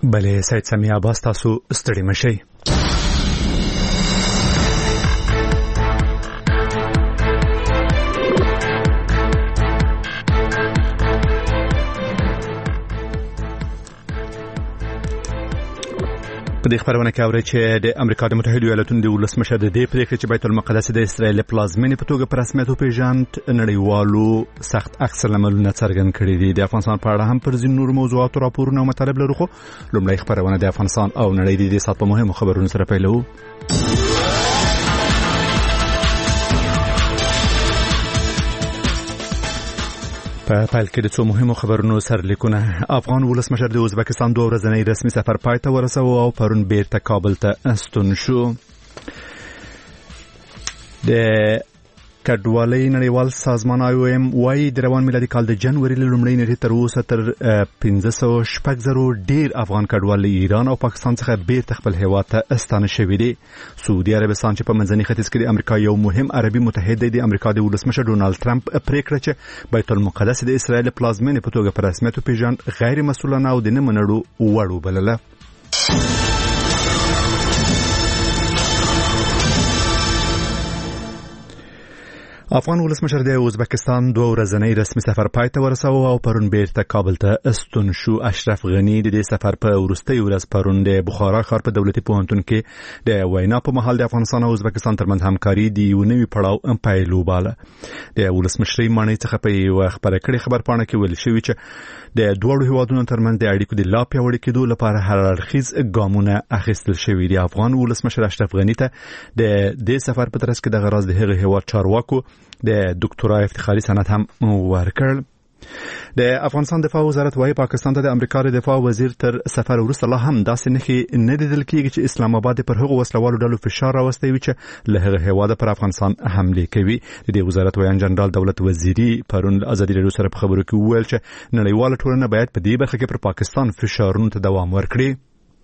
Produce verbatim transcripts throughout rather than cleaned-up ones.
بله سید سمیع عباس، تاسو ستړي مشئ. په دې خبرونه کې اوري چې د امریکا د متحده ایالاتونو د ولسمشر د دې پریکړې چې بیت المقدس د اسرائیل پلازمینې په توګه په رسمیت وپیژند نړیوالو سخت عکس العملونه څرګند کړي دي. د افغانستان په اړه هم پر ځینو نورو موضوعاتو راپورونه او مطالب لرو، خو لومړی خبرونه د افغانستان او نړۍ د دې سات په مهمو خبرونو سره پیلوو. په پیل کې د څو مهمو خبرونو سرلیکونه. افغان ولسمشر د ازبکستان دوه ورځنی رسمي سفر پای ته ورساوه او پرون بیرته کابل ته ستون شو. د کډوالۍ نړیوال سازمان آی او ایم وايي د روان میلادي کال د جنوري له لومړۍ نیټې تر اوسه تر پنځه سوه شپږ زره ډیر افغان کډوال له ایران او پاکستان څخه بیرته خپل هیواد ته ستانه شوي دي. سعودي عربستان چې په منځني ختیځ کې د امریکا یو مهم عربي متحد دی، د امریکا د ولسمشر ډونالد ټرمپ پریکړه چې بیت المقدس د اسرائیل پلازمینې په توګه په رسمیت وپیژند غیر مسؤلانه او د نه منلو وړ وبلله. افغان ولسمشر د ازبکستان دوه ورځنی رسمي سفر پای ته ورساوه او پرون بیرته کابل ته ستون شو. اشرف غنی د دې سفر په وروستۍ ورځ پرون د بخارا ښار په دولتي پوهنتون کې د وینا په مهال د افغانستان او ازبکستان ترمنځ همکاري د یو نوي پړاو پیل وباله. د ولسمشرۍ مانۍ څخه په یو خبره کړې خبرپاڼه کې ویل شوی چې د دوه هیوادونو ترمنځ د اړیکو د لا پیاوړي کېدو لپاره هر اړخیز ګامونه اخیستل شوي دي. افغان ولسمشر اشرف غنی ته د دې سفر په ترڅ کې د غراض د هغه هیواد چارواکو د ډاکټرای افتخاري سند هم ورکړ. د افغانستان دفاع وزارت وايي پاکستان ته د امریکا د دفاع وزیر تر سفر وروسته لا هم داسې نښې نه لیدل کېږي چې اسلام آباد پر هغو وسلوالو ډلو فشار راوستی وي چې له هغه هیواده پر افغانستان حملې کوي. د دې وزارت وایي جنرال دولت وزیری پرون ازادي راډیو سره په خبرو کې وویل چې نړیواله ټولنه باید په دې برخه کې پر پاکستان فشارونو ته دوام ورکړي.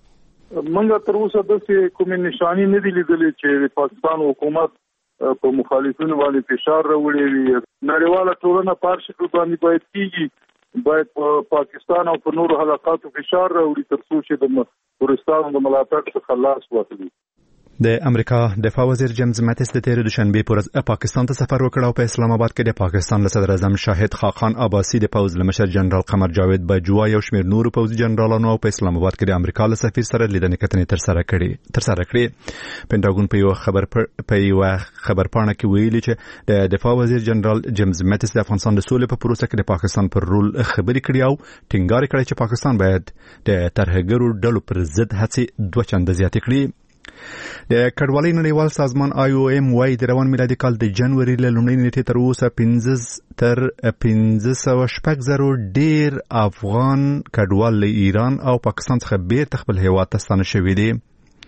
موږ تر اوسه داسې کومې نشانې نه دي لیدلې چې پاکستان حکومت په مخالفینو باندې فشار راوړي وي. نړیواله ټولنه په هر شکل باندې باید کېږي، باید په پاکستان او په نورو حلقاتو فشار راوړي تر څو چې د ټوریستانو د ملاتړ څخه لاس واخلي. د امریکا دفاع وزیر جیمز ماتیس د تیر دوشنبه پر ورځ پاکستان ته سفر وکړ او په اسلام آباد کې د پاکستان له صدر اعظم شاهد خاقان عباسي د پوځ لمشر جنرال قمر جاوید بجوا یو شمېر نورو پوځي جنرالانو او په اسلام آباد کې د امریکا له سفیر سره لیدنې کتنې تر سره کړې تر سره کړې. پینټاګون په یو خبر په یو خبرپاڼه کې ویلي چې د دفاع وزیر جنرال جیمز ماتیس د افغانستان د سولې په پروسه کې د پاکستان پر رول خبرې کړې او ټینګار کړی چې پاکستان باید د ترهګرو ډلو پر ضد هڅې دوه چنده زیاتې کړي. د کډوالۍ نړیوال سازمان آی او ایم وايي د روان میلادي کال د جنوري له لومړۍ نیټې تر اوسه پنځه تر پنځه سوه شپږ زره ډیر افغان کډوال له ایران او پاکستان څخه بیرته خپل هیواد ته ستانه شوي دي.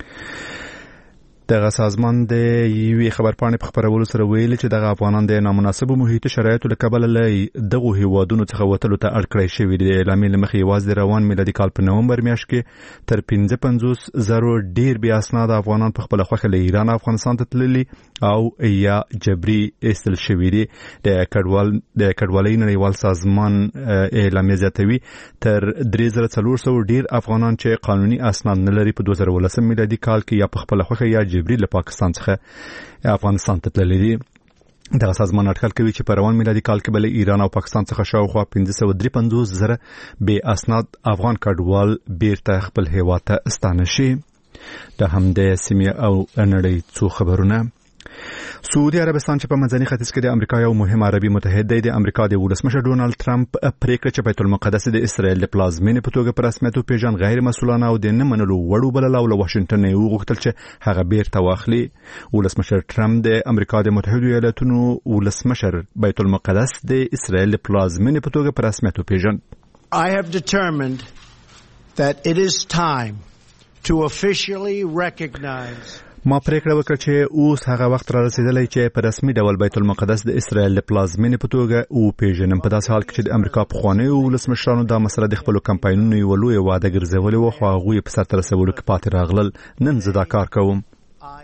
دغه سازمان د یوې خبرپاڼې په خبرولو سره ویلي چې دغه افغانان د نامناسبو محیطي شرایطو له کبله له دغو هیوادونو څخه وتلو ته اړ کړی شوي دي. د اعلامیې له مخې یوازې د روان میلادي کال په نومبر میاشت کې تر پنځه پنځوس زره ډیر بې اسناده افغانان په خپله خوښه له ایران افغانستان ته تللي او یا جبري ایستل شوي دي. د کډوال د کډوالۍ نړیوال سازمان اعلامیه زیاتوي تر درې زره څلور سوه ډیر افغانان چې قانوني اسناد نه لري په دوه زره ولسم میلادي کال کې یا په خپله خوښه یا جبري له پاکستان څخه افغانستان ته تللي دي. دغه سازمان اټکل کوي چې په روان میلادي کال کې بل ایران او پاکستان څخه شاوخوا پنځه سوه درې پنځوس زره بې اسناد افغان کډوال بیرته خپل هیواد ته ستانه شي. د همدې سیمې او نړۍ څو خبرونه. سعودي عربستان چې په منځني ختیځ کې د امریکا یو مهم عربي متحد دی، د امریکا د ولسمشر ډونالد ټرمپ پریکړه چې بیت المقدس د اسرائیل د پلازمینې په توګه په رسمیت وپیژند غیر مسؤلانه او د نه منلو وړ وبلله او له واشنګټن یې وغوښتل چې هغه بیرته واخلي. ولسمشر ټرمپ د امریکا د متحده ایالاتونو ولسمشر بیت المقدس د اسرائیل د پلازمینې په توګه په رسمیت وپیژند. I have determined that it is time to officially recognize ما پریکړه وکړه چې اوس هغه وخت را رسیدلی چې په رسمي ډول بیت المقدس د اسرائیل د پلازمینې په توګه وپیژنم، په داسې حال کې چې د امریکا پخوانیو ولسمشرانو دا مسله د خپلو کمپاینونو یوه لویه وعده ګرځولې وه، خو هغوی یې په سرته رسولو کې پاتې راغلل. نن زه دا کار کوم.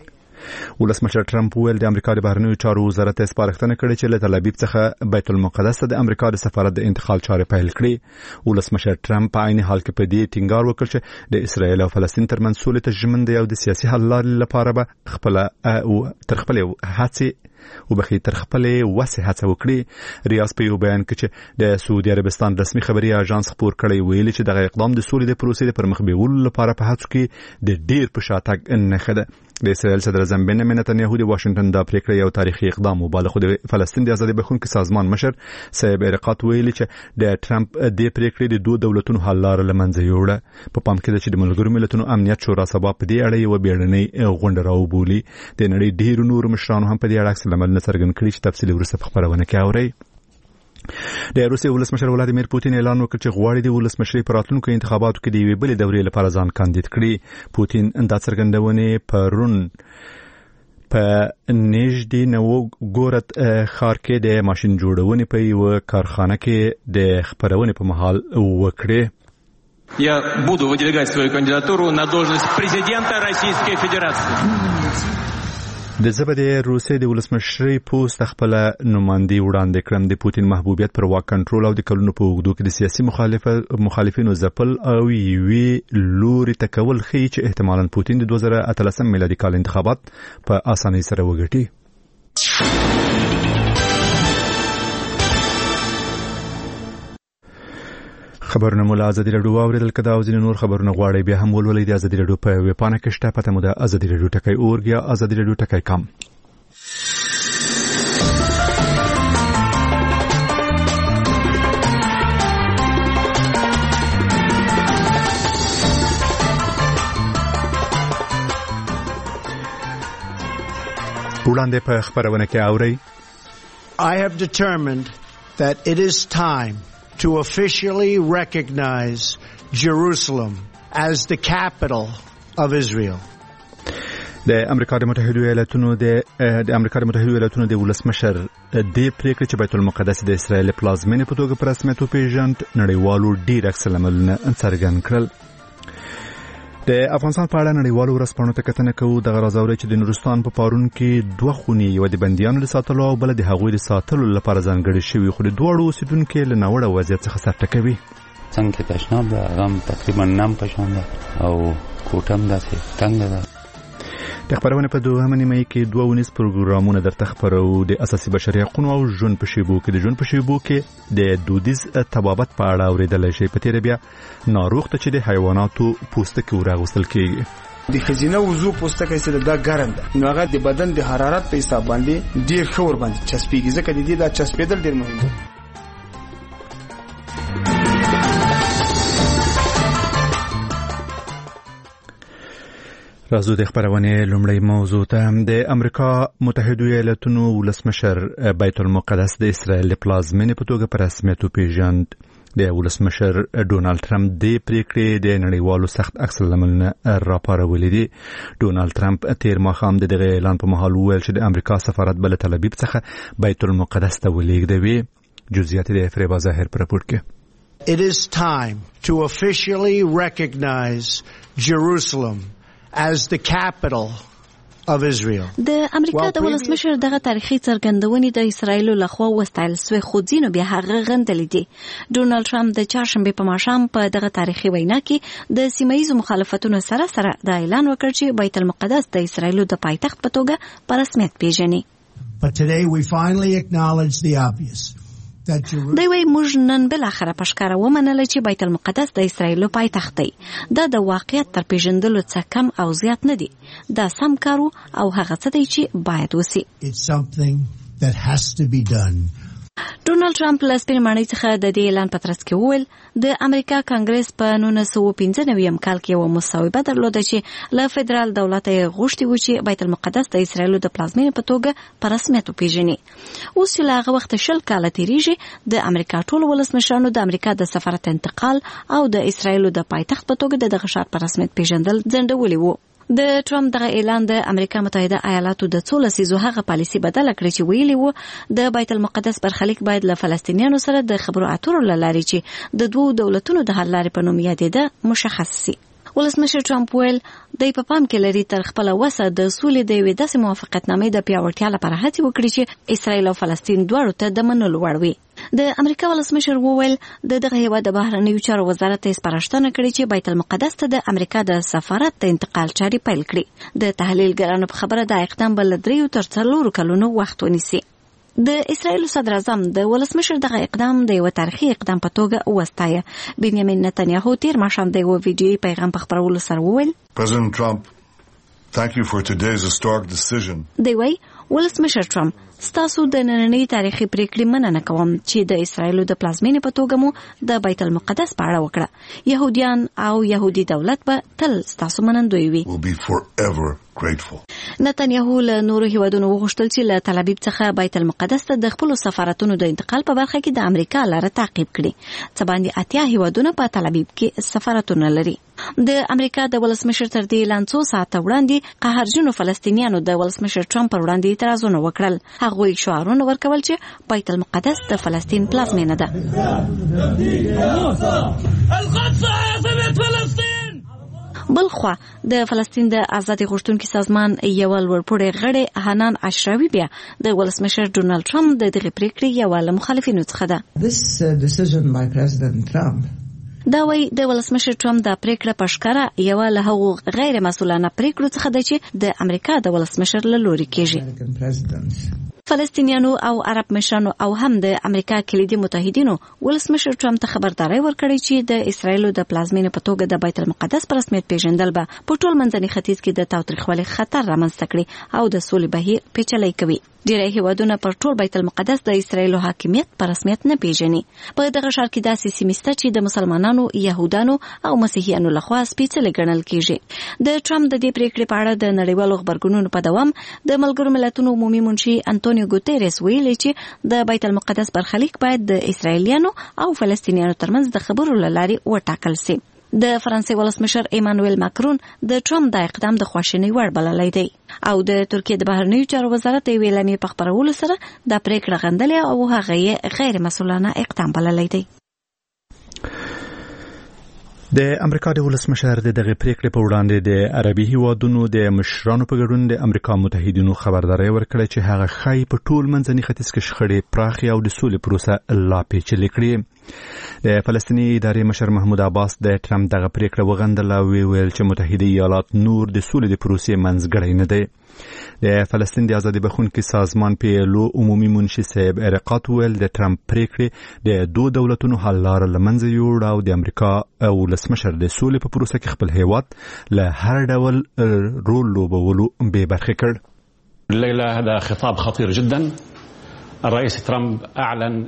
ولسمشر ټرمپ ویل د امریکا د بهرنیو چارو وزارت سپارښتنه کړې چې له تل ابیب څخه بیت المقدس ته د امریکا د سفارت د انتقال چارې پیل کړي. ولسمشر ټرمپ په عین حال کې په دې ټینګار وکړ چې د اسرایل او فلسطین ترمنځ سولې ته ژمن دی او د سیاسي حل لارې لپاره به خپل او تر خپل هڅې او بخي تر خپل وسه هڅه وکړي. ریاض په یو بیان کې چې د سعودي عربستان رسمي خبري اژانس خبر کړی ویلي چې دغه اقدام د سولې د پروسې د پرمخ بیولو لپاره په هڅو کې د ډیر په شاتګ نه خده. د اسرائیل صدر اعظم بنیامین نتنیاهو د واشنگټن د پریکړې یو تاریخي اقدام وباله، خو د فلسطین د ازادي بخښونکو سازمان مشر صاحب ارقات ویلي چې د ټرمپ د پریکړې د دوه دولتونو حل لار لمنځه یوړه. په پام کې چې د ملګرو ملتونو امنیت شورا سبا په دې اړه یو بیړنۍ غونډه راوبولي. د نړۍ ډیرو نور مشرانو هم په دې اړه عکس العمل څرګند کړي چې تفصیل ورسره په خبرونه کې اوري. د روسیې ولسمشر ولادیمیر پوتین اعلان وکړ چې غواړي د ولسمشرۍ په راتلونکو انتخاباتو کې د یوې بلې دورې لپاره ځان کاندید کړي. پوتین دا څرګندونه پرون په نږدې نوګورد ښار کې د ماشين جوړونې په یو کارخانه کې د خبرونې په مهال وکړه. Я буду выдвигать свою кандидатуру на должность президента Российской Федерации. د زبده روسیې د ولسمشرۍ پوسټ خپل نمائندې وړاندې کړم. د پوتین محبوبیت پر واک کنټرول او د کلونو په اوږدو کې د سیاسي مخالف مخالفینو ځپل او یوې لوري تکول خي چې احتمالاً پوتین د دوه زره اتلسم میلادي کال انتخابات په اسانۍ سره وګټي. خبرونه مو له ازادي رادیو اوریدل کدا او ځینې نور خبرونه غواړي بیا هم ولولئ د ازادي رادیو په ویب پاڼه کې شته. پته مو د ازادي رادیو ټکی اورګ یا ازادي رادیو ټکی کام. وړاندې په خبرونه کې اورئ. I have determined that it is time to officially recognize Jerusalem as the capital of Israel. د امریکا د متحده ایالاتونو د د امریکا د متحده ایالاتونو د ولسمشر د پریکړې چې بیت المقدس د اسرائیل پلازمینه په توګه په رسمیت وپیژند نړیوالو ډیر عکس العملونه څرګند کړل. د افغانستان په اړه نړیوالو ورځپاڼو ته کتنه کوو. د غرازوري چې د نورستان په پارون کې دوه خونې یو د بنديانو د ساتلو او بل د هغوی د ساتلو لپاره ځانګړي شوی، خو د دوړو اوسیدونکو له ناوړه وضعیت څخه سرټکوي. څنګه تشناب ده غم تقریبا نام پښان ده او کوټم ده څنګه ده. د خبرونه په دوه نیمه کې دوه ونیس پروګرامونه درته خبرو. د اساسي بشري حقوقو او ژوند په شیبو کې د ژوند په شیبو کې د دودیز طبابت په اړه اوریدل شي. په تیر بیا ناروغ ته چې د حیواناتو پوستکي ورغوستل کیږي. د خزینه وضو پوستکي سره دا ګرم ده نو هغه د بدن د حرارت په حساب باندې ډیر خور باندې چسپیږي ځکه د دې دا چسپیدل ډیر مهم دی. راځو د خبرونه لومړی موضوع ته. د امریکا متحده ایالاتونو ولسمشر بیت المقدس د اسرائیل پلازمینه په توګه په رسمیت وپیژند. د ولسمشر ډونالد ټرمپ د پریکړې د نړیوالو سخت عکس العملونه راپارولې دي. ډونالد ټرمپ تیر ماښام د دغه اعلان په مهال وویل چې د امریکا سفارت بل تل ابیب څخه بیت المقدس ته ولېږدوي. جزئیات د فریبا ظاهر پر راپور کې. It is time to officially recognize Jerusalem as the capital of Israel. د امریکا د ولسمشر دغه تاریخي څرګندونې د اسرایل له خوا وستایل سوی خو ځینو بیا هغه غندلې دي. ډونالد ټرمپ د چهارشنبه په ماښام په دغه تاریخي وینا کې د سیمایي مخالفتونو سره سره د اعلان وکړ چې بیت المقدس د اسرایل د پایتخت په توګه په رسمیت پیژني. But today we finally acknowledge the obvious. دوی وایي موږ نن بل اخره پښکاره ومنله چې بیت المقدس د اسرایل پایتخت دی. دا د واقعیت تر پیژندلو څخه کم او زیات نه دی. دا سم کارو او هغه څه دی چې باید وسی. It's something that has to be done. ډونالد ټرمپ له سپین ماڼۍ څخه د دې اعلان په ترڅ کې وویل د امریکا کانګرس په نولس سوه پنځه نوي کال کې یو مصوبه درلوده چې له فدرال دولت یې غوښتي و چې بیت المقدس د اسرایل د پلازمینې په توګه په رسمیت وپیژني. اوس چې له هغه وخته شل کاله تیریږي د امریکا ټول ولسمشرانو د امریکا د سفارت انتقال او د اسرایل د پایتخت په توګه دغه ښار په رسمیت پیژندل ځنډولي وو. د ټرمپ دغه اعلان د امریکا متحده ایالاتو د څو لسیزو هغه پالیسي بدله کړې چې ویلي وو د بیت المقدس برخلیک باید له فلسطینیانو سره د خبرو اترو له لارې چې د دوو دولتونو د حل لارې په نوم یادېده مشخص شي. ولسمشر ټرمپ ویل د په پام کې لري تر خپل وسه د سولې د یوې داسې موافقتنامې د پیاوړتیا لپاره هڅې وکړي چې اسرائیل او فلسطین دواړو ته د منلو وړ وي. د امریکا ولسمشر وویل د دغه هیواد د بهرنیو چارو وزارت ته سپارښتنه کړې چې بیت المقدس ته د امریکا د سفارت ته انتقال چاري پیل کړي. د تحلیلګرانو په خبره دا اقدام بل دریو تر څلورو کلونو وخت ونیسي. د اسرائیل صدر اعظم د ولسمشر دغه اقدام د یو تاریخي اقدام په توګه وستایه. بنیامین نتنیاهو تیر ماښام د یو ویډیویي پیغام په خپرولو سره وویل President Trump, thank you for today's historic decision. دی وایي ولسمشر ټرمپ ستاسو د نننۍ تاریخي پریکړې مننه کوم چې د اسرائیلو د پلازمینې په توګه مو د بیت المقدس په اړه وکړه. یهودیان او یهودي دولت به تل ستاسو منندوی وي. We'll be forever grateful. نتنیاهو له نورو هیوادونو وغوښتل چې له تل ابیب څخه بیت المقدس ته د خپل سفارتونو د انتقال په برخه کې د امریکا لاره تعقیب کړي. څه باندې اتیا هیوادونه په تل ابیب کې سفارتونه لري. د امریکا د ولسمشر تر دې لاندې څو ساعته وړاندې قهرجنو فلسطینیانو د ولسمشر ټرمپ پر وړاندې اعتراضونه وکړل. هغوی شعارونه ورکول چې بیت المقدس د فلسطین پلازمینه ده. بلخوا د فلسطین د آزادي غوښتونکو سازمان یو لوړپوړی غړی حنان اشراوي بیا د ولسمشر ډونالد ټرمپ د دغه پریکړې یو له مخالفینو څخه ده. This uh, decision by President Trump دا وایي د ولسمشر ټرمپ د پریکړه په ښکاره یو له هغو غیر مسؤلانه پریکړو څخه ده چې د امریکا د ولسمشر له لوري کېږي. فلسطینیانو او عرب مشرانو او هم د امریکا کلیدي متحدینو ولسمشر ټرمپ ته خبرداري ورکړې چې د اسرائیلو د پلازمینې په توګه د بیت المقدس په رسمیت پیژندل به په ټول منځني ختیځ کې د تاوتریخوالي خطر رامنځته کړي او د سولې بهیر پیچلی کوي. ډیری هیوادونه پر ټول بیت المقدس د اسرائیلو حاکمیت په رسمیت نه پیژني. په دغه ښار کې داسې سیمې شته چې د مسلمانانو، یهودانو او مسیحیانو لخوا سپېڅلې ګڼل کیږي. د ټرمپ د دې پریکړې په اړه د نړیوالو خبرګونونو په دوام د ملګرو ملتونو عمومي منشي انټونیو ګوتيريس ویلي چې د بیت المقدس برخلیک باید د اسرائیلیانو او فلسطینیانو ترمنځ د خبرو له لارې وټاکل شي. د فرانسې ولسمشر ایمانوئل ماکرون د ټرمپ د اقدام د خواشینۍ وړ بللی دی او د ترکیې د بهرنیو چارو وزارت یې اعلامیې په خپرولو سره د پریکړه غندلې او هغه یې غیر مسؤلانه اقدام بللی دی. د امریکا د ولسمشر د دغه پریکړې په وړاندې د عربي هیوادونو د مشرانو په ګډون د امریکا متحدینو خبرداري ورکړه چې هغه خای په ټول منځني ختیځ کې شخړې پراخي او د سولې پروسه لا پیچلې کړي. د فلسطیني ادارې مشر محمود عباس د ټرمپ دغه پریکړه وغندله او ویل چې متحده ایالات نور د سولې د پروسې منځګړی نه دی. د فلسطین د ازادي بخښونکي سازمان پی ایل او عمومي منشي صاحب ارقات ویل د ټرمپ پریکړې د دوه دولتونو حل لاره له منځه یوړه او د امریکا او ولسمشر د سولې په پروسه کې خپل هیواد له هر ډول رول لوبولو بې برخې کړ. الليلة هذا خطاب خطير جدا. الرئيس ترامپ اعلن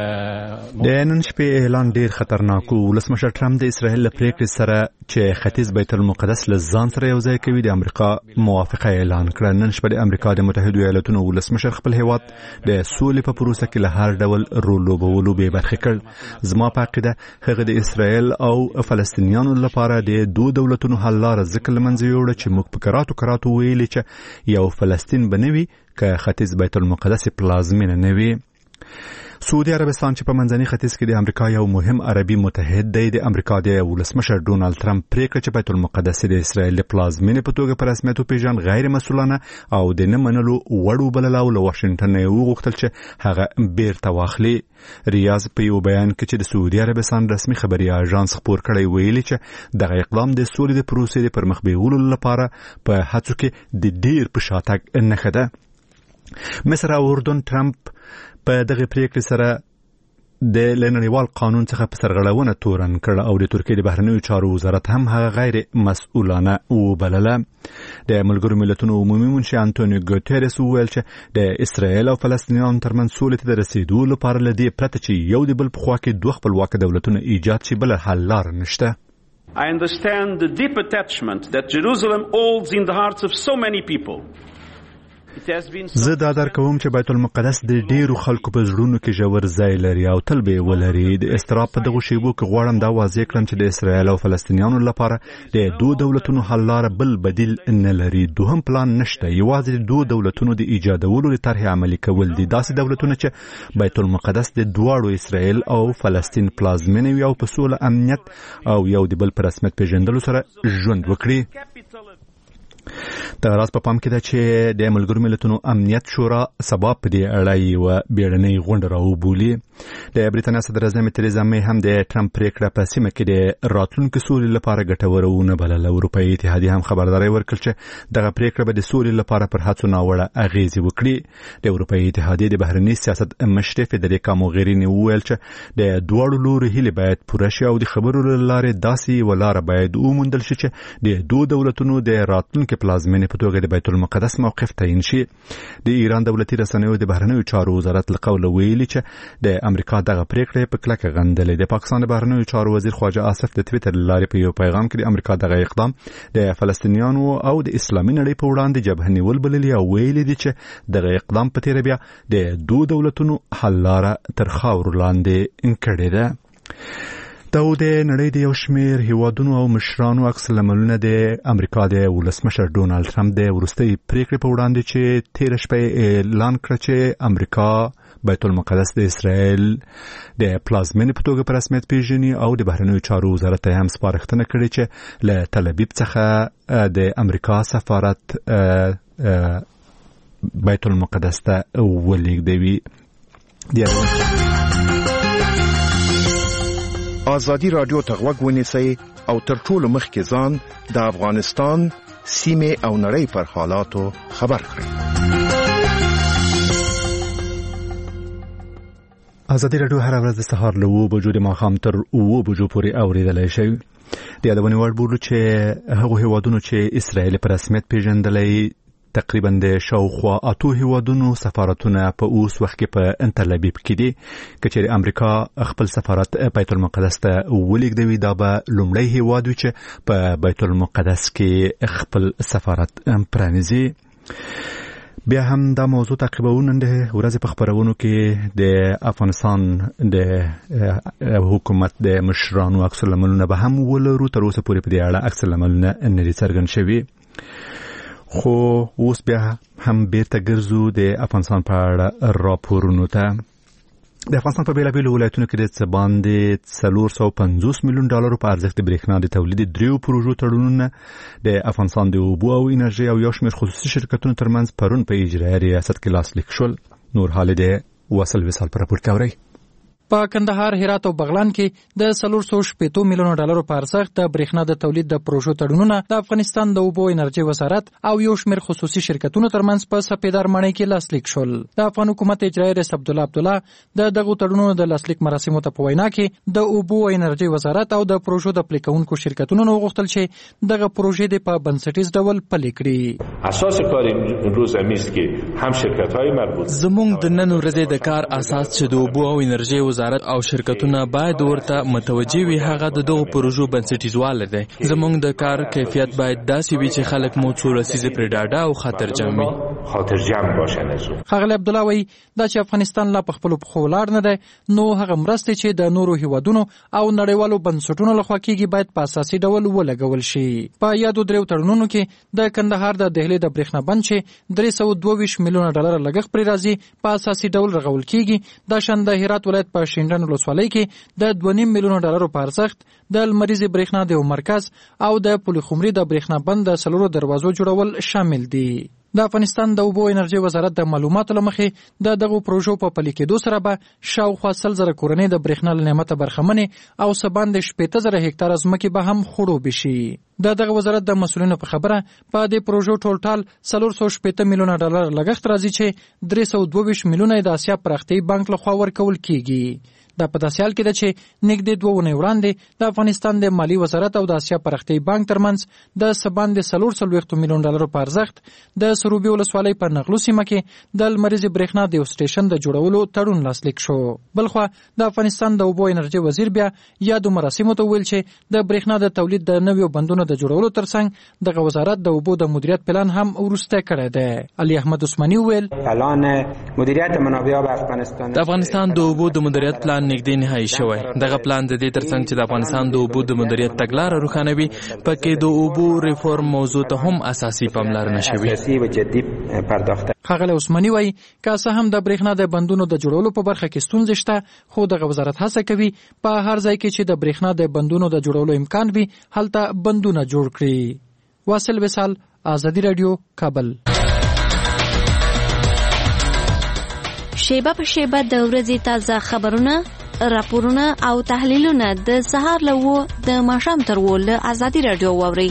د نن شپې اعلان ډیر خطرناک و. ولسمشر ټرمپ د اسرائیل له پریکړې سره چې ختیځ بیت المقدس له ځان سره یو ځای کوي د امریکا موافقه اعلان کړه. نن شپه د امریکا د متحده ایالاتونو ولسمشر خپل هیواد د سولې په پروسه کې له هر ډول رول لوبولو بې برخې کړ. زما په عقیده هغه د اسرائیل او فلسطینیانو لپاره د دوه دولتونو حل لاره ځکه له منځه یوړه چې موږ په کراتو کراتو ویلي چې یو فلسطین به نه وي که ختیځ بیت المقدس پلازمینه نه وي. سعودي عربستان چې په منځني ختیځ کې د امریکا یو مهم عربي متحد دی، د امریکا د ولسمشر ډونالد ټرمپ پریکړه چې بیت المقدس د اسرائیل د پلازمینې په توګه په رسمیت وپیژن غیر مسؤلانه او د نه منلو وړ وبلله او له واشنګټن یې وغوښتل چې هغه بیرته واخلي. ریاض په یو بیان کې چې د سعودي عربستان رسمي خبري اژانس خپور کړی ویلي چې دغه اقدام د سولې د پروسې د پرمخ بیولو لپاره په هڅو کې د ډیر په شاتګ نښه ده. مصر او اردن ټرمپ په دغه پریکړې سره د لنړیوال قانون څخه په سرغړونه تورن کړ او د ترکیې د بهرنیو چارو وزارت هم هغه غیر مسؤلانه وبلله. د ملګرو ملتونو عمومي منشي انټونیو ګوتيريس وویل چې د اسرائیل او فلسطینیانو ترمنځ سولې ته د رسیدو لپاره له دې پرته چې یو د بل په خوا کې دوه خپلواکه دولتونه ایجاد شي بل حل لار نشته. I understand the deep attachment that Jerusalem holds in the hearts of so many people. زه دا درکوم چې بیت المقدس د ډیرو خلکو په زړونو کې ژور ځای لري او تل به ولري. د استراب په دغه شیبو کې غواړم دا واضح کړم چې د اسرایل او فلسطینیانو لپاره د دوه دولتونو حل لاره بل بدیل نه لري. دوهم پلان نشته، یوازې د دوه دولتونو د ایجادولو د طرح عملي کول دي. داسې دولتونه چې بیت المقدس د دواړو اسرائیل او فلسطین پلازمینه وي او په سوله، امنیت او یو د بل په رسمیت پیژندلو سره ژوند وکړي. د راز په پام کې ده چې د ملګرو ملتونو امنیت شورا سبا په دې اړه یوه بیړنۍ غونډه راوبولي. د بریتانیا صدر اعظم تریزا مې هم د ټرمپ پریکړه په سیمه کې د راتلونکي سولې لپاره ګټوره ونه بلله. اروپایي اتحادیه هم خبرداری ورکړه چې دغه پریکړه به د سولې لپاره پر هڅو ناوړه اغیزې وکړي. د اروپایي اتحادیې د بهرني سیاست مشر فدریکا موغریني وویل چې د دواړو لورو هیلې باید پوره شي او د خبرو له لارې داسې یوه لاره باید وموندل شي چې د دوه دولتونو د راتلونکي پلازمینې په توګه د بیت المقدس موقف تعیین شي. د ایران دولتي رسنیو د بهرنیو چارو وزارت له قوله ویلي چې د امریکا دغه پریکړه په کلکه غندلې. د پاکستان د بهرنیو چارو وزیر خواجه آصف د ټویټر له لارې په یو پیغام کې د امریکا دغه اقدام د فلسطینیانو او د اسلامي نړۍ په وړاندې جبهه نیول بللی او ویلي دي چې دغه اقدام په تیره بیا د دوه دولتونو حل لاره تر خاورو لاندې کړې ده. دا د نړۍ د یو شمېر هیوادونو او مشرانو عکس العملونه د امریکا د ولسمشر ډونالد ټرمپ د وروستۍ پریکړې په وړاندې چې تېره شپه اعلان کړ چې امریکا بیت المقدس د اسرائیل د پلازمینې په توګه په رسمیت پیژني او د بهرنیو چارو وزارت ته هم سپارښتنه کړې چې له تل ابیب څخه د امریکا سفارت بیت المقدس ته ولېږدوي. آزادی رادیو ته غوږ ونیسئ او تر ټولو مخکې ځان د افغانستان سیمې او نړۍ پر حالاتو خبر کړئ. آزادی رادیو هر ورځ د سهار له اوه بجو د ماښام تر اوه بجو پورې اورېدلی شئ. د یادونې وړ بولو چې هغو هیوادونو چې اسرائیل په رسمیت پیژندلی تقریبا د شاوخوا اتو هیوادونو سفارتونه په اوس وخت کې په تل ابیب کې دي. که چېرې امریکا خپل سفارت بیت المقدس ته ولېږدوي دا به لومړی هیواد وي چې په بیت المقدس کې خپل سفارت پرانیزي. بیا هم دا موضوع تعقیبو نن د ورځې په خبرونو کې د افغانستان د حکومت د مشرانو عکس العملونه به هم ولرو. تر اوسه پورې په دې اړه عکس العملونه نه دي څرګند شوي، خو اوس بیا هم بیرته ګرځو د افغانستان په اړه راپورونو ته. د افغانستان په بیلابیلو ولایتونو کې د څه باندې څلور سوه پنځوس میلیون ډالرو په ارزښت د برېښنا د تولید دریو پروژو تړونونه د افغانستان د اوبو او انرژۍ او یو شمېر خصوصي شرکتونو ترمنځ پرون په اجرایي ریاست کې لاسلیک شول. نور حال د وصل وصال په راپور کې اورئ. په کندهار، هرات او بغلان کې د څلور سوه شپېتو میلیونو ډالرو په ارزښت د برېښنا د تولید د پروژو تړونونه د افغانستان د اوبو انرژۍ وزارت او یو شمېر خصوصي شرکتونو ترمنځ په سپېدار ماڼۍ کې لاسلیک شول. د افغان حکومت اجرایي رئیس عبدالله عبدالله د دغو تړونونو د لاسلیک مراسمو ته په وینا کې د اوبو او انرژۍ وزارت او د پروژو د پلي کوونکو شرکتونو نه وغوښتل چې دغه پروژې د په بنسټیز ډول پلي کړي. اساس کار امروز امیست که هم شرکت‌های مربوط زموږ د نن ورځې د کار اساس چې د اوبو او انرژۍ وزارت او شرکت شرکتونه باید ورته متوجه وي هغه د دغو پروژو بنسټیزواله دی. زموږ د کار کیفیت باید داسې وي چې خلک مو څو لسیزې پرې ډاډه او خاطرجم وي. خاطرجم باشن. ښاغلی عبدالله وایي دا چې افغانستان لا په خپلو پښو ولاړ نه دی، نو هغه مرستې چې د نورو هیوادونو او نړیوالو بنسټونو لخوا کېږي باید په اساسي ډول ولګول شي. په یادو دریو تړونونو کې د کندهار د دهلې د برېښنا بند چې درې سوه دوه ویشت میلیونه ډالره لګښت پرې راځي په اساسي ډول رغول کېږي. دا شان د هرات ولایت په شینډنډ ولسوالۍ کې د دوه نیم میلیونه ډالرو په ارزښت د لمریزې برېښنا د یو مرکز او د پولخمري د برېښنا بند د څلورو دروازو جوړول شامل دي. د افغانستان د اوبو انرژۍ وزارت د معلوماتو له مخې د دغو پروژو په پلي کېدو سره به شاوخوا سل زره کورنۍ د برېښنا له نعمته برخمنې او څه باندې شپېته زره هکتاره ځمکې به هم خړوبې شي. د دغه وزارت د مسؤلینو په خبره په دې پروژو ټول ټال څلور سوه شپېته میلیونه ډالر لګښت راځي چې درې سوه دوه ویشت میلیونه د اسیا پراختیایي بانک لخوا ورکول کېږي. دا په داسې حال کې ده چې نږدې دوه اونۍ وړاندې د افغانستان د مالی وزارت او د اسیا پرختیايي بانک ترمنځ د څه باندې څلور څلوېښت میلیون ډالرو په ارزښت د سروبي ولسوالۍ په نغلو سیمه کې د لمریزې برېښنا د یو سټیشن د جوړولو تړون لاسلیک شو. بلخوا د افغانستان د اوبو انرژي وزیر بیا یادو مراسمو ته ویل چې د برېښنا د تولید د نویو بندونو د جوړولو ترڅنګ دغه وزارت د اوبو د مدیریت پلان هم وروسته کړی دی. علي احمد عثماني ویل پلان مدیریت منابع افغانستان د افغانستان د اوبو د مدیریت پلان نږدې نهایی شوی. دغه پلان د دې ترڅنګ چې د افغانستان د اوبو د مدیریت تګلاره روښانوي پکې د اوبو ریفورم موضوع ته هم اساسي پاملرنه شوې. اساسي و جدي پرداخته. ښاغلی عثماني وایي که څه هم د برېښنا د بندونو د جوړولو په برخه کې ستونزې شته خو دغه وزارت هڅه کوي په هر ځای کې چې د برېښنا د بندونو د جوړولو امکان وي هلته بندونه جوړ کړي. واصل وصال، آزادي رادیو، کابل. شیبه په شیبه د ورځې تازه خبرونه، راپورونه او تحلیلونه د سهار له اوه د ماښام تر اوه له آزادي رادیو واورئ.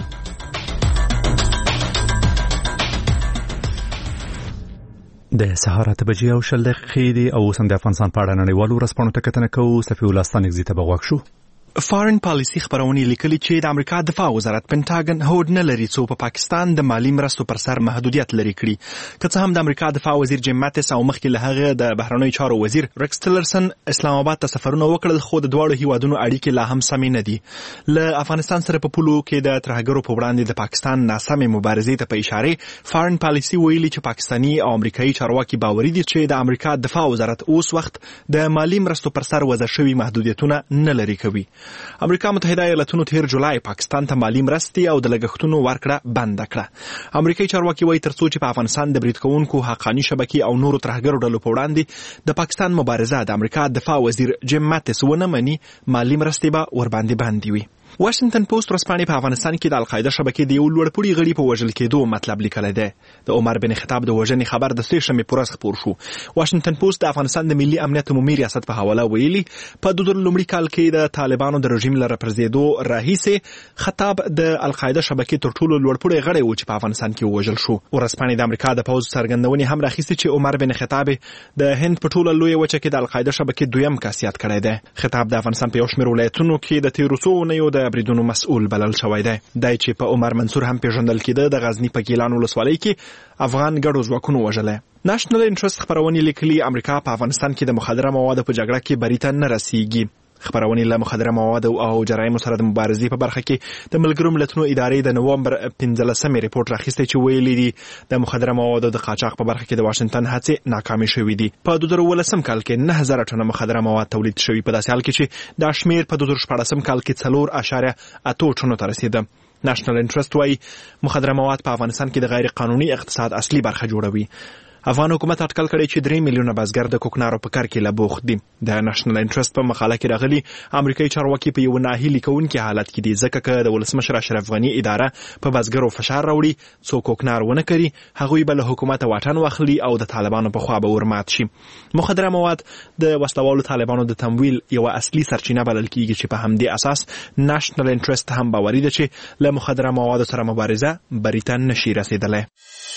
د سهار اته بجې او شل دقیقې دي او اوس هم د افغانستان په اړه نړیوالو ورځپاڼو ته کتنه کوو. صفي الله ستانکزي ته به غوږ شو. فارن پالیسي خبرونه لیکلي چې د امریکا دفاع وزارت پینټاګن هوډ نه لري څو په پاکستان د مالی مرستو پر سر محدودیت لري کړي. که څه هم د امریکا دفاع وزیر جیم ماتیس او مخکې له هغه د بهرنیو چارو وزیر ریکس ټیلرسن اسلام آباد ته سفرونه وکړل خو د دواړو هیوادونو اړیکې لا هم سمې نه دي. له افغانستان سره په پولو کې د ترهګرو په وړاندې د پاکستان ناسمې مبارزې ته په اشاره فارن پالیسي ویلي چې پاکستاني او امریکایي چارواکي باوري دي چې د امریکا دفاع وزارت اوس وخت د مالی مرستو پر سر وضع شوي محدودیتونه نه لري کوي. امریکا متحده ایالاتونو تیر جولای پاکستان ته مالی مرستې او د لګښتونو ورکړه بند کړه. امریکایي چارواکي وایي ترڅو چې په افغانستان د برید کوونکو حقاني شبکې او نورو ترهګرو ډلو په وړاندې د پاکستان مبارزه د امریکا دفاع وزیر جیم ماتیس ونه مني مالی مرستې به ورباندې بندي وي. واشنگټن پوسټ ورځپاڼې په افغانستان کې د القاعده شبکې د یو لوړپوړي غړي په وژل کېدو مطلب لیکلی دی. د عمر بن خطاب د وژنې خبر د سې شنبې په ورځ خپور شو. واشنگټن پوسټ د افغانستان د ملي امنیت عمومي ریاست په حواله ویلي په دوه زره لومړي کال کې د طالبانو د رژیم له راپرځېدو راهیسې خطاب د القاعده شبکې تر ټولو لوړپوړي غړی و چې په افغانستان کې وژل شو. ورځپاڼې د امریکا د پوځ څرګندونې هم راخیستې چې عمر بن خطاب د هند په ټوله لویه وچه کې د القاعده شبکې دویم کاسیات کړی دی. خطاب د افغانستان په یو شمېر ولایتونو کې د تېرو څو اونیو د بریدونو مسؤل بلل شوی دی. دای چې په عمر منصور هم پیژندل کېده د غزنی په ګیلان ولسوالۍ کې افغان ګډو ځواکونو وژلی. ناشنل انټرست خبرونه لیکلي امریکا په افغانستان کې د مخدره موادو په جګړه کې بری ته نه رسیږي. خبرونه له مخدره مواد او جرایم سره د مبارزې په برخه کې د ملګرو ملتونو ادارې د نومبر پنځلسمې ریپورت راخیستی چې ویلي دي د مخدره موادو د قاچاق په برخه کې د واشنگټن هڅې ناکامې شوې دي. په دوه زره ولسم کال کې نه هزار ټنه مخدره مواد تولید شوي، په داسې حال کې چې دا شمیر په دوه زره شپاړسم کال کې څلور اعشاریه اته ټنو ته رسیده. ناشنل انټرست وايي مخدره مواد په افغانستان کې د غیر قانوني اقتصاد اصلي برخه جوړوي. افغان حکومت اټکل کړی چې درې میلیونه بزګر د کوکنارو په کار کې لا بوخت دي. د ناشنل انټرست په مقاله کې راغلي امریکایي چارواکي په یو ناهیلي کوونکي حالت کې دي ځکه چې د ولسمشر اشرف غنی اداره په بزګرو فشار راوړي څو کوکنار ونه کړي هغوی به له حکومت واټن واخلي او د طالبانو په خوا به ورمات شي. مخدره مواد د وسلوالو طالبانو د تمویل یو اصلي سرچینه بلل کیږي چې په همدې اساس ناشنل انټرست هم باوري ده چې له مخدره موادو سره مبارزه بریته نشي رسیدلی.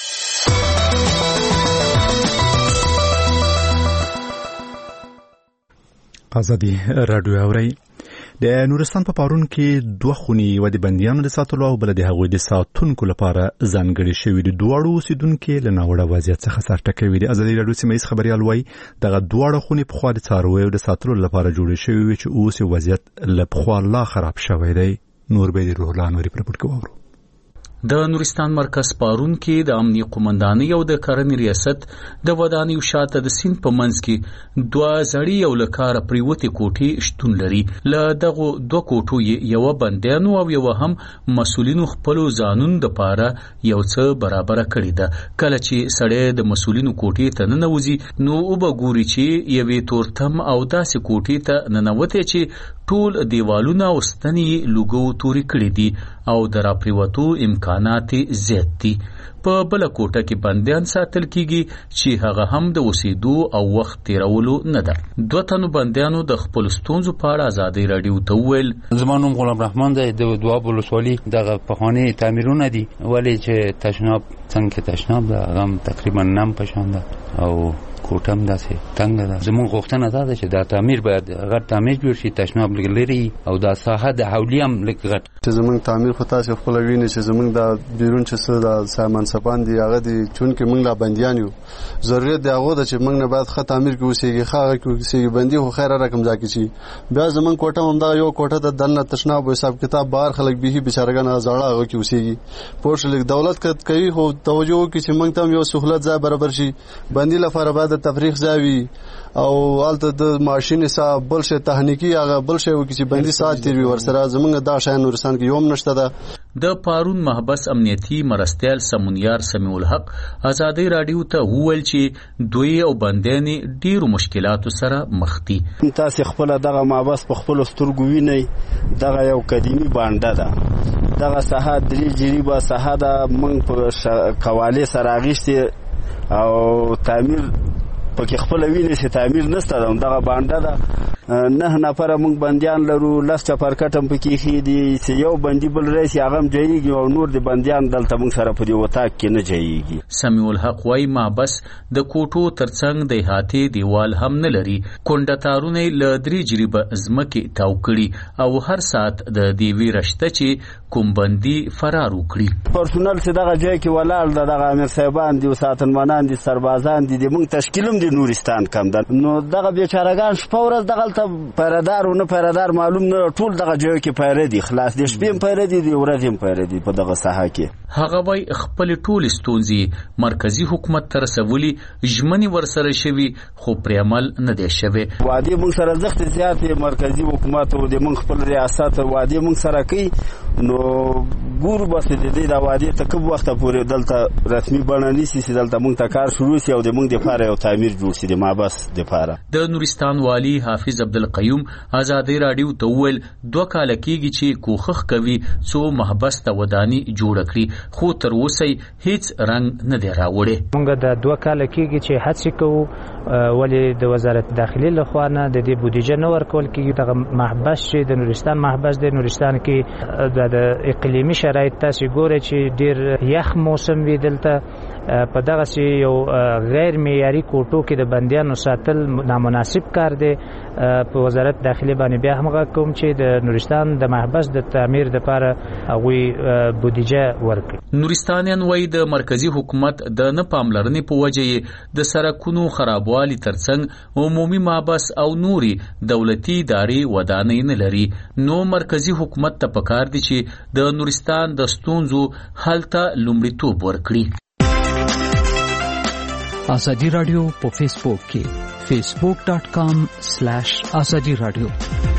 آزادي رادیو اوري. د نورستان په پارون کې دوه خوني و د بنديانو د ساتلو او بل د هغوی د ساتونکو لپاره ځانګړي شوي دي. دواړو اوسیدونکو له ناوړه وضعیت څخه سر ټکوي دي. آزادي رادیو سیمه ییز خبريال وایي دغه دواړه خوني په خوا د څارویو د ساتلو لپاره جوړې شوي وي چې اوس وضعیت له پخوا لا خراب شوی دی. نور به د روح لانوري پر پټ کوو. د نورستان مرکز پارون کې د امنیه قومندانۍ او د کرنې ریاست د ودانیو شاته د سیند په منځ کې دوه زړې او له کاره پریوتې کوټې شتون لري. له دغو دوه کوټو یوه بندیانو او یوه هم مسؤلینو خپلو ځانونو دپاره یو څه برابره کړې ده. کله چې سړی د مسؤلینو کوټې ته ننوځي نو وبه ګوري چې یوې تورتم او داسې کوټې ته ننوتی چې ټول دیوالونه او ستنې لوګو تورې کړې دي او د راپریوتو امکانات زیات دي. په بل کوټه کې بندیان ساتل کیږي چې هغه هم د اوسېدو او وخت تیرولو نه ده. دوه تنو بندیانو د خپل ستونزو په اړه آزادۍ راډیو ته وویل زما نوم غلام رحمان دی. د دواب ولسوالي دغه پخواني تعمیرونه دي ولې چې تشناب څنګه تشناب ده هغه تقریبا نم پشان ده او کوټه هم داسې تنګه ده. زموږ غوښتنه دا ده چې دا تعمیر باید غټ تعمیر جوړ شي، تشناب لږ لري او دا ساحه د حولي هم لږ غټ. چې زموږ تعمیر خو تاسې خپله وینئ چې زموږ د بیرون چې څه د سامان سپان دي هغه دي، چونکې موږ لا بندیان یو، ضرورت د هغو ده چې موږ نه باید ښه تعمیر کې اوسېږي، ښه هغه کې اوسېږي، بندي خو خیره رقم ځای کې شي. بیا زموږ کوټه هم همدغه یو کوټه ده، دننه تشناب او حساب کتاب بهر خلک بیخي بېچارهګان زاړه هغه کې اوسېږي. پوه شو لږ دولت که کوي خو توجه وکړي چې موږ ته هم یو سهولت ځای برابر شي. بندي لپاره باید د تفریح ځای وي او هلته د ماشین حساب بل شی تخنیکي هغه بل شی وکړي چې بندي ساعت تېر وي ورسره. زموږ دا شیان نورستان کې یو هم نشته ده. د پارون محبس امنیتي مرستیال سمونیار سمیع الحق ازادي رادیو ته وویل چې دوی او بندیانې ډیرو مشکلاتو سره مخ دي. تاسې خپله دغه محبس په خپلو سترګو وینئ، دغه یو قدیمي بانډه ده. دغه ساحه درې جریبه ساحه ده، موږ په قوالې سره اخیستې او تعمیر پکې خپله وینئ چې تعمیر نشته ده. دغه بانډه ده، نه نفره موږ بندیان لرو، لس چپرکټ هم پکې ایښي دي چې یو بندي بل راشي هغه هم جایږي او نور د بندیان دلته موږ سره په دې وطاق کې نه جایږي. سمیع الحق وایي محبس د کوټو ترڅنګ د احاطې دیوال هم نه لري. کونډه تارونه یې له درې جریبه ځمکې تاو کړي او هر ساعت د دیوې رشته چې کوم بندي فرار وکړي. پرسونل چې دغه ځای کې ولاړ ده، دغه امیر صاحبان دي او ساتنمنان دي، سربازان دي، د موږ تشکیل هم د نورستان کم ده. نو دغه بیچارهګان شپه ورځ دغلته پیرهدار او نه پیرهدار معلوم نه، ټول دغه ځای کې پیره دي، خلاص د شپې هم پیره دي، د ورځې هم پیره دي په دغه ساحه کې. هغه وایي خپلې ټولې ستونزې مرکزي حکومت ته رسولي، ژمنې ورسره شوي خو پرې عمل نه دی شوی. وعدې موږ سره زښتې زیاتې مرکزي حکومت او د موږ خپل ریاست وعدې موږ سره کوي. نو ګورو بس د دې د وعدې ته کوم وخته پورې دلته رسمي بڼه نیسي چې دلته موږ ته کار شروع شي او د موږ دپاره یو تعمیر جوړ شي د محبس دپاره. د نورستان والي حافظ عبدالقیوم ازادي رادیو ته وویل دوه کاله کېږي چې کوښښ کوي څو محبس ته وداني جوړه کړي، خو تر اوسه هیڅ رنګ نه دی راوړی. موږ د دوه کاله کېږي چې هڅې کوو، ولې د وزارت داخلي لخوا نه د دې بودیجه نه ورکول کېږي. دغه محبس چې د نورستان محبس دی، نورستان کې د اقلیمي شرایط تاسې ګورئ چې ډېر یخ موسم وي. دلته په دغسې یو غیر معیاري کوټو کې د بندیانو ساتل نامناسب کار دی. په وزارت داخلي باندې بیا هم غږ کوم چې د نورستان د محبس د تعمیر دپاره هغوی بودیجه ورکړي. نورستانیان وایي د مرکزي حکومت د نه پاملرنې په وجه یې د سړکونو خرابوالي ترڅنګ عمومي محبس او نوري دولتي ادارې ودانۍ نه لري. نو مرکزي حکومت ته پکار دي چې د نورستان د ستونزو حل ته لومړیتوب ورکړي. ازادي رادیو په فیسبوک کې facebook dot com slash azadi radio.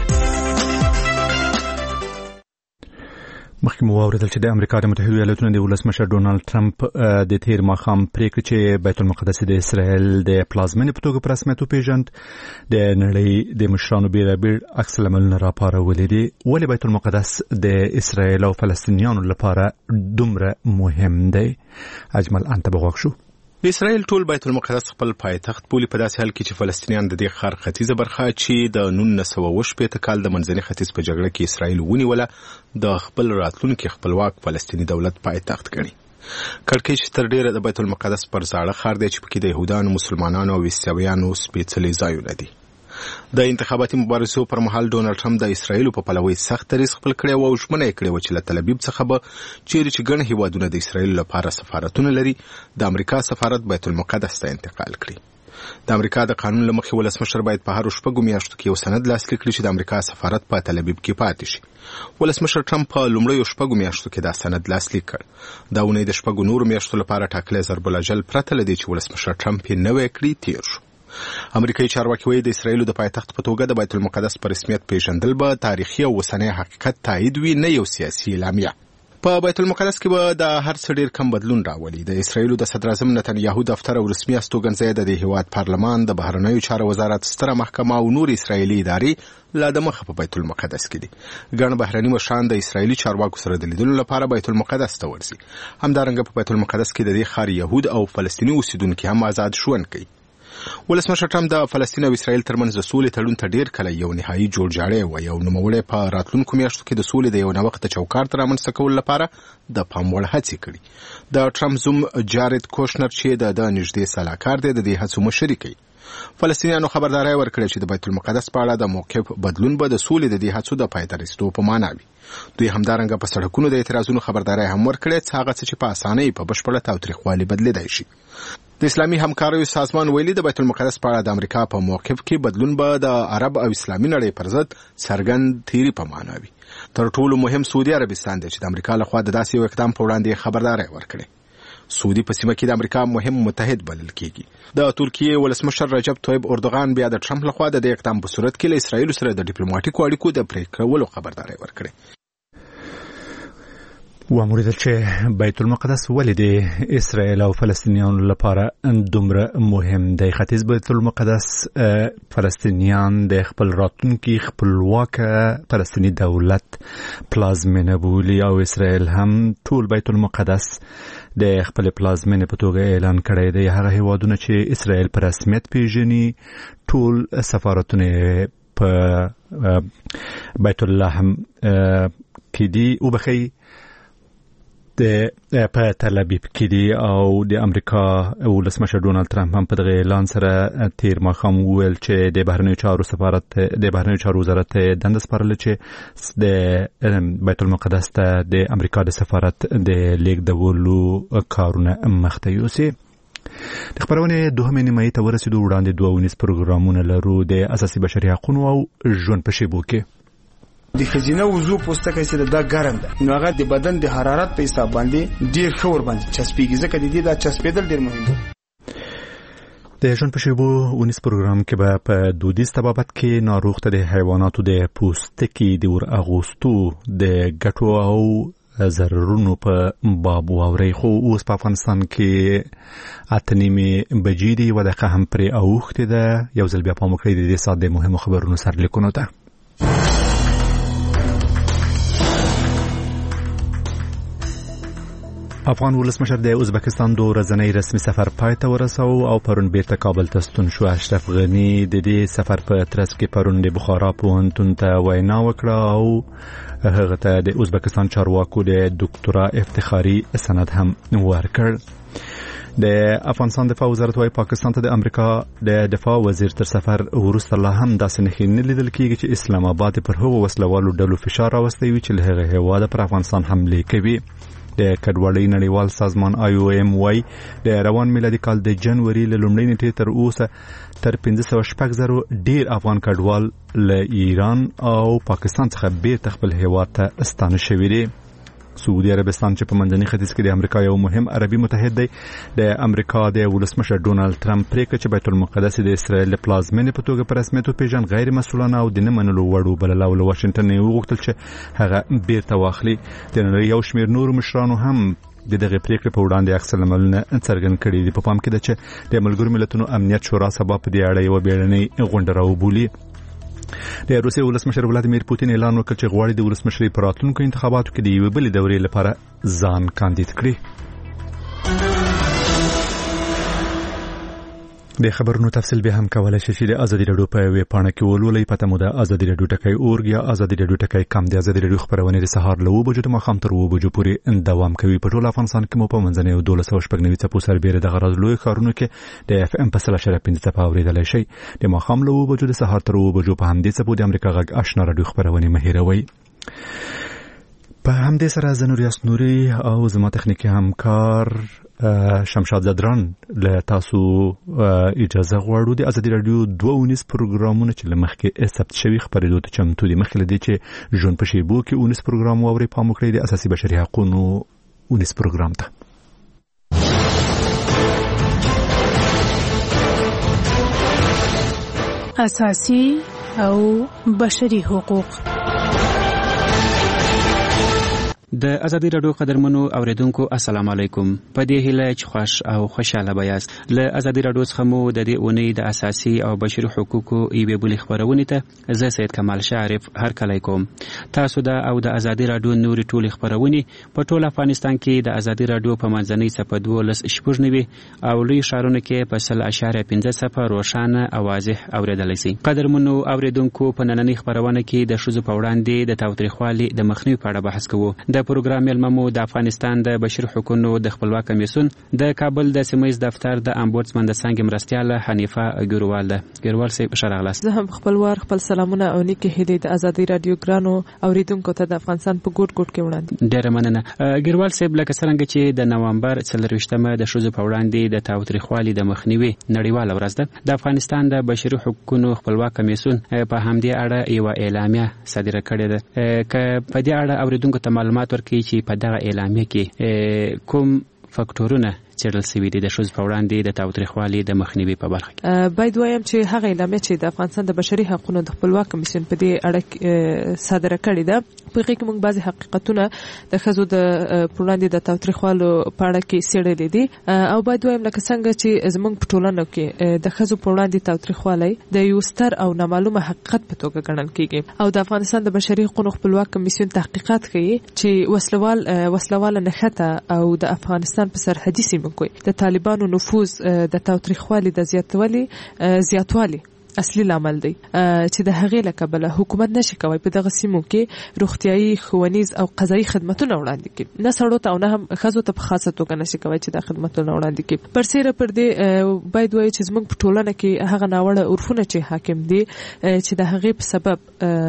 مخکې مو واورېدل چې د امریکا د متحدو ایالاتونو د ولسمشر ډونالد ټرمپ د تیر ماښام پریکړه چې بیت المقدس د اسرائیل د پلازمینې په توګه په رسمیت وپېژند د نړۍ د مشرانو بېلابېل عکس العملونه راپارولي دي. ولې بیت المقدس د اسرائیل او فلسطینیانو لپاره دومره مهم دی؟ اجمل انت به غوږ شو. اسرائیل ټول بیت المقدس خپل پایتخت بولي، په داسې حال کې چې فلسطینیان د دې ښار ختیځه برخه چې د نولس سوه اووه شپېته کال د منځني ختیځ په جګړه کې اسرائیل ونیوله د خپل راتلونکي خپلواک فلسطیني دولت پایتخت ګڼي. کړکېچ تر ډېره د بیت المقدس پر زاړه ښار دی چې پکې د یهودانو، مسلمانانو او عیسویانو سپېڅلي ځایونه دي. د انتخاباتي مبارزو پر مهال ډونالد ټرمپ د اسرائیل په پلوي سخت دریځ خپل کړی او ژمنه یې کړې وه چې له تل ابیب څخه به چیرې چې ګڼ هیوادونه د اسرائیل لپاره سفارتونه لري، د امریکا سفارت بیت المقدس ته انتقال کړي. د امریکا د قانون له مخې ولسمشر باید په هرو شپږو میاشتو کې یو سند لاسلیک کړي چې د امریکا سفارت په تل ابیب کې پاتې شي. ولسمشر ټرمپ په لومړیو شپږو میاشتو کې دا سند لاسلیک کړ. دا اونۍ د شپږو نورو میاشتو لپاره ټاکلی ضرب الاجل پرته له دې چې ولسمشر ټرمپ یې نوی کړي تیر شو. امریکایي چارواکي وایي د اسرائیلو د پایتخت په توګه د بیت المقدس په رسمیت پیژندل به تاریخي او اوسنی حقیقت تایید وي، نه یو سیاسي اعلامیه. په بیت المقدس کې به د هر څه ډېر کم بدلون راولي. د اسرائیلو د صدراعظم نتنیاهو دفتر او رسمي استوګنځای د دې هیواد پارلمان، د بهرنیو چارو وزارت، ستره محکمه او نور اسرائیلي ادارې لا د مخه په بیت المقدس کې دي. ګڼ بهرني مشران د اسرائیلي چارواکو سره د لیدلو لپاره بیت المقدس ته ورځي. همدارنګه په بیت المقدس کې د دې ښار یهود او فلسطیني اوسیدونکي هم آزاد ژوند کوي. ولسمشر ټرمپ د فلسطین او اسرائیل ترمنځ د سولې تړون ته ډیر کله یو نهایی جوړجاړی و یو نوموړی په راتلونکو میاشتو کې د سولې د یو نوښت چوکاټ رامنځته کولو لپاره د پام وړ هڅې کړي. د ټرمپ زوم جارد کوشنر چې د د نږدې سلاکار دی د دې هڅو مشري کوي. فلسطینیانو خبرداري ورکړه چې د بیت المقدس په اړه د موقف بدلون به د سولې د دې هڅو د پای ته رسیدو په معنا وي. دوی همدارنګه په سړکونو د اعتراضونو خبرداري هم ورکړه چې هغه څه چې په اسانۍ په بشپړه تاوتریخوالي بدلیدای شي. د اسلامي همکاریو سازمان ویلي د بیت المقدس په اړه د امریکا په موقف کې بدلون به د عرب او اسلامي نړۍ پر ضد څرګند تیری په معنا وي. تر ټولو مهم سعودي عربستان دی چې د امریکا لخوا د داسې یو اقدام په وړاندې خبرداري ورکړي. سعودي په سیمه کې د امریکا مهم متحد بلل کیږي. د ترکیه ولسمشر رجب طیب اردوغان بیا د ټرمپ لخوا د دې اقدام په صورت کې له اسرایل سره د ډیپلوماټیکو اړیکو د پرې کولو خبرداري ورکړي. واموریدل چې بیت المقدس ولې د اسرائیل او فلسطینیانو لپاره دومره مهم دی. ختیځ بیت المقدس فلسطینیان د خپل راتلونکي خپلواک فلسطینی دولت پلازمینه بولي او اسرائیل هم ټول بیت المقدس د خپل پلازمینه په توګه اعلان کړی دی. هغه هیوادونه چې اسرائیل په رسمیت پیژني ټول سفارتونه په بیت اللحم کې دي او بخي د په تل ابیب کې دي او د امریکا ولسمشر ډونالد ترامپ هم په دغه اعلان سره تیر ماښام وویل چې د بهرنیو چارو سفارت د بهرنیو چارو وزارت دنده سپارله چې د بیت المقدس ته د امریکا د سفارت د لیږدولو کارونه مخته یوسي. د خبرونې دوهمې نیمایي ته ورسېدو وړاندې دوه ونیز پروګرامونه لرو د اساسي بشري حقوقو او ژوند په شیبو کې. د خزینه وضو پوستکه چې دا ګرم ده نو هغه د بدن د حرارت په حساب باندې ډیر خور باندې چسپیږي ځکه د دې دا چسپیدل ډیر مهم دی. د ژوند په شیبو ونیس پروګرام کې به په دودیز طبابت کې ناروغ ته د حیواناتو د پوستکي د ور اغوستو د ګټو او ضررونو په باب واوري. خو اوس په افغانستان کې اته نیمې بجې دي و دقیقه هم پرې اوښتې ده. یو ځل بیا پام وکړئ د دې ساعت د مهمو خبرونو سرلیکونو ته. افغان ولسمشر د ازبکستان دوه ورځنی رسمي سفر پای ته ورساو او پرون بیرته کابل ته ستون شو. اشرف غنی د دې سفر په ترڅ کې پرون د بخارا پوهنتون ته وینا وکړه او هغه ته د ازبکستان چارواکو د ډاکټرا افتخاري سند هم ورکړ. د افغانستان دفاع وزارت وايي پاکستان ته د امریکا د دفاع وزیر تر سفر وروسته لا هم داسې نښې نه لیدل کېږي چې اسلام آباد پر هغو وسلوالو ډلو فشار راوستی وي چې له هغه هېواده پر افغانستان حملې کوي. د کډوالۍ نړیوال سازمان آی او ایم وايي د روان میلادي کال د جنوري له لومړۍ نیټې تر اوسه تر پنځه سوه شپږ زره ډیر افغان کډوال له ایران او پاکستان څخه بیرته خپل هیواد ته ستانه شوي دي. سعودي عربستان چې په منځني ختیځ کې د امریکا یو مهم عربي متحد دی د امریکا د ولسمشر ډونالد ترامپ پریکړه چې بیت المقدس د اسرائیل پلازمینې په توګه په رسمیت وپیژن غیر مسؤلانه او د نه منلو وړ وبلله او له واشنګټن یې وغوښتل چې هغه بیرته واخلي. د نړۍ یو شمېر نورو مشرانو هم د دغه پریکړې په وړاندې عکس العملونه څرګند کړي دي. په پام کې ده چې د ملګرو ملتونو امنیت شورا سبا په دې اړه یوه بیړنۍ غونډه راوبولي. د روسیې ولسمشر ولادیمیر پوتین اعلان وکړ چې غواړي د ولسمشرۍ په راتلونکو انتخاباتو کې د یوې بلې دورې لپاره ځان کاندید کړي. د خبرونو تفصیل به هم کولای شي چې د ازادي راډیو په ویب پاڼه کې ولولئ. پته مو ده ازادي راډیو ټکی اورګ یا ازادي راډیو ټکی کم. د ازادي راډیو خبرونه د سهار له اوه بجو د ماښام تر اوه بجو پورې دوام کوي. په ټول افغانستان کې مو په منځنۍ او دولس سوه شپږ نوي څپو سربیره د غرض لوی ښارونو کې د اف ام په سل اشاریه پنځه څپه اورېدلی شئ. د ماښام له اوه بجو د سهار تر اوه بجو په همدې څپو د امریکا غږ آشنا راډیو خبرونه مه هېروئ. په همدې سره زه نور یاس نوري او زما تخنیکي همکار شمشاد زدران له تاسو اجازه غواړو. د ازادي راډیو دوه ونیز پروګرامونه چې له مخکې ثبت شوي خپرېدو ته چمتو دي. مخکې له دې چې ژوند په شیبو کې ونیز پروګرام واورئ پام وکړئ د اساسي بشري حقونو ونیز پروګرام ته. اساسي او بشري حقوق د ازادي رادیو قدرمنو اوریدونکو السلام علیکم. په دې هیله چې خوش او خوشاله بیاست. له ازادي رادیو څخه مو د دې اونۍ د اساسي او بشري حقوقو ایوې بلې خبرونه ته زه سید کمال شعرف هر کله کوم. تاسو د او د ازادي رادیو نوري ټولې خبرونه په ټول افغانستان کې د ازادي رادیو په منځنۍ صفحه دولس شپږنوي او لوی ښارونو کې په سل اشاریه پنځه صفر روښانه او واضح اوریدلای شئ. قدرمنو اوریدونکو په نننۍ خبرونه کې د ښځو په وړاندې د تاوتریخوالي د مخنیوي په اړه بحث کوو. د پروګرام ملممو د افغانستان د بشري حقوقو د خپلواک کمیسیون د کابل د سیمه ییز دفتر د امبودسمن د څنګه مرستياله حنیفه ګروال ده. ګروال صاحب شرغلاست. زه هم خپلوار خپل سلامونه او نیکه هدي د ازادي رادیو ګرانو اوریدونکو ته د افغانستان په ګوټ ګوټ کې وړاندې. ډیره مننه ګروال صاحب. لکه څنګه چې د نوامبر څلرویشتمه د ښځو په وړاندې د تاوتریخوالي د مخنیوي نړیواله ورځ ده، د افغانستان د بشري حقوقو خپلواک کمیسیون په همدې اړه یو اعلامیه صادره کړې ده. که په دې اړه اوریدونکو ته معلومات ورکړي چې په دغه اعلامیه کې کوم فاکټورونه چیرل سوي دي د ښځو په وړاندې د تاوتریخوالي د مخنیوي په برخه کې. باید وایم چې هغه اعلامیه چې د افغانستان د بشري حقوقو د خپلواک کمیسیون په دې اړه صادره کړې ده، په هغه کې موږ بعضي حقیقتونه د ښځو د وړاندې د تاوتریخوالو په اړه کې څېړلي دي، او باید وایم لکه څنګه چې زموږ په ټولنه کې د ښځو په وړاندې تاوتریخوالی د یو ستر او نامعلومه حقیقت په توګه ګڼل کیږي، او د افغانستان د بشري حقوقو خپلواک کمیسیون تحقیقات کوي چې وسلوال وسلواله نښته او د افغانستان په سرحدي سیمو کې د طالبانو نفوذ د تاوتریخوالي د زیاتوالي زیاتوالي اصلي لامل دی، چې د هغې له کبله حکومت نشي کوي په دغه سیمو کې روغتیايي، ښوونیز او قضایي خدمتونه وړاندې کړي، نه سړو ته او نه هم ښځو ته په خاصه توګه نشي کوي چې دا خدمتونه وړاندې کړي. پر سیره پر دې باید وایي چې زموږ په ټولنه کې هغه ناوړه عرفونه چې حاکم دي چې د هغې په سبب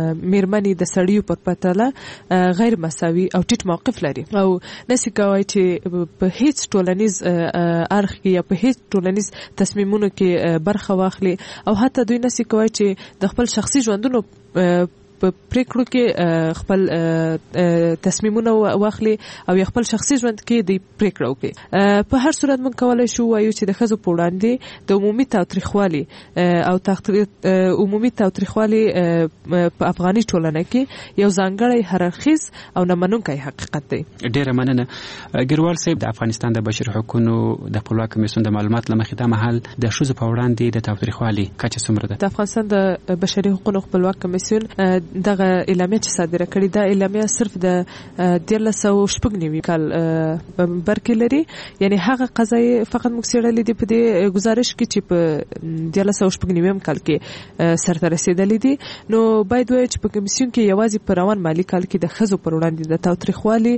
میرمنې د سړیو پر پرتله غیر مساوي او ټیټ موقف لري، او نشي کوي چې په هیڅ ټولنیز اړخ کې یا په هیڅ ټولنیز تصمیمونو کې برخه واخلي، او حتی دوی نسی کوي چې د خپل شخصي ژوندونو په پریکړو کې خپل تصمیمونه واخلي او خپل شخصي ژوند کې د پریکړو کې. په هر صورت موږ کولای شو وایو چې د ښځو په وړاندې د عمومي تاوتریخوالي او عمومي تاوتریخوالي په افغاني ټولنه کې یو ځانګړی هررخیز او نامنونکی حقیقت دی. ډیره مننه ګروال صاحب. د افغانستان د بشري حقوقو د خپلواک کمیسیون د معلومات له مخې دا مهال د ښځو په وړاندې د تاوتریخوالي کچه څومره ده؟ د افغانستان د بشري حقوقو خپلواک کمیسیون دغه اعلامیه چې صادره کړې ده، اعلامیه صرف د دیارلس سوه شپږ نوي کال برکې لري، یعنی هغه قضایي فقط موږ څېړلې دي په دې ګزارش کې چې په دیارلس سوه شپږ نویم کال کې سرته رسېدلې دي. نو باید وایو چې په کمیسیون کې یوازې په روان مالي کال کې د ښځو پر وړاندې د تاوتریخوالي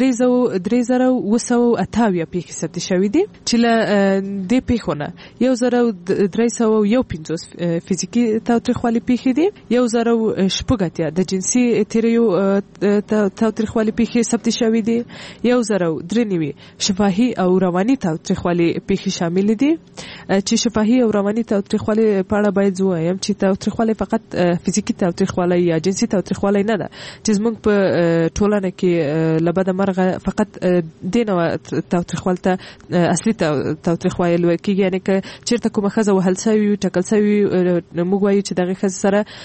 درې زره اوه سوه اته اویا پیښې ثبت شوي دي، چې له دې پیښو نه یو زره درې سوه یو پنځوس فزیکي تاوتریخوالي پیښې دي، یو زره شپږ اتیا د جنسي تیریو تاوتریخوالي پیښې ثبت شوي دي، یو زره درې نوي شفاهي او رواني تاوتریخوالي پیښې شامل دي. چې شفاهي او رواني تاوتریخوالي په اړه باید ووایم چې تاوتریخوالي فقط فزیکي تاوتریخوالي یا جنسي تاوتریخوالي نه ده، چې زموږ په ټولنه کې له بده مرغه فقط دې نوع تاوتریخوالي ته اصلي تاوتریخوالي ویل کېږي، یعنې که چېرته کومه ښځه وهل سوي وي، ټکل سوي وي، موږ وایو چې دغې ښځې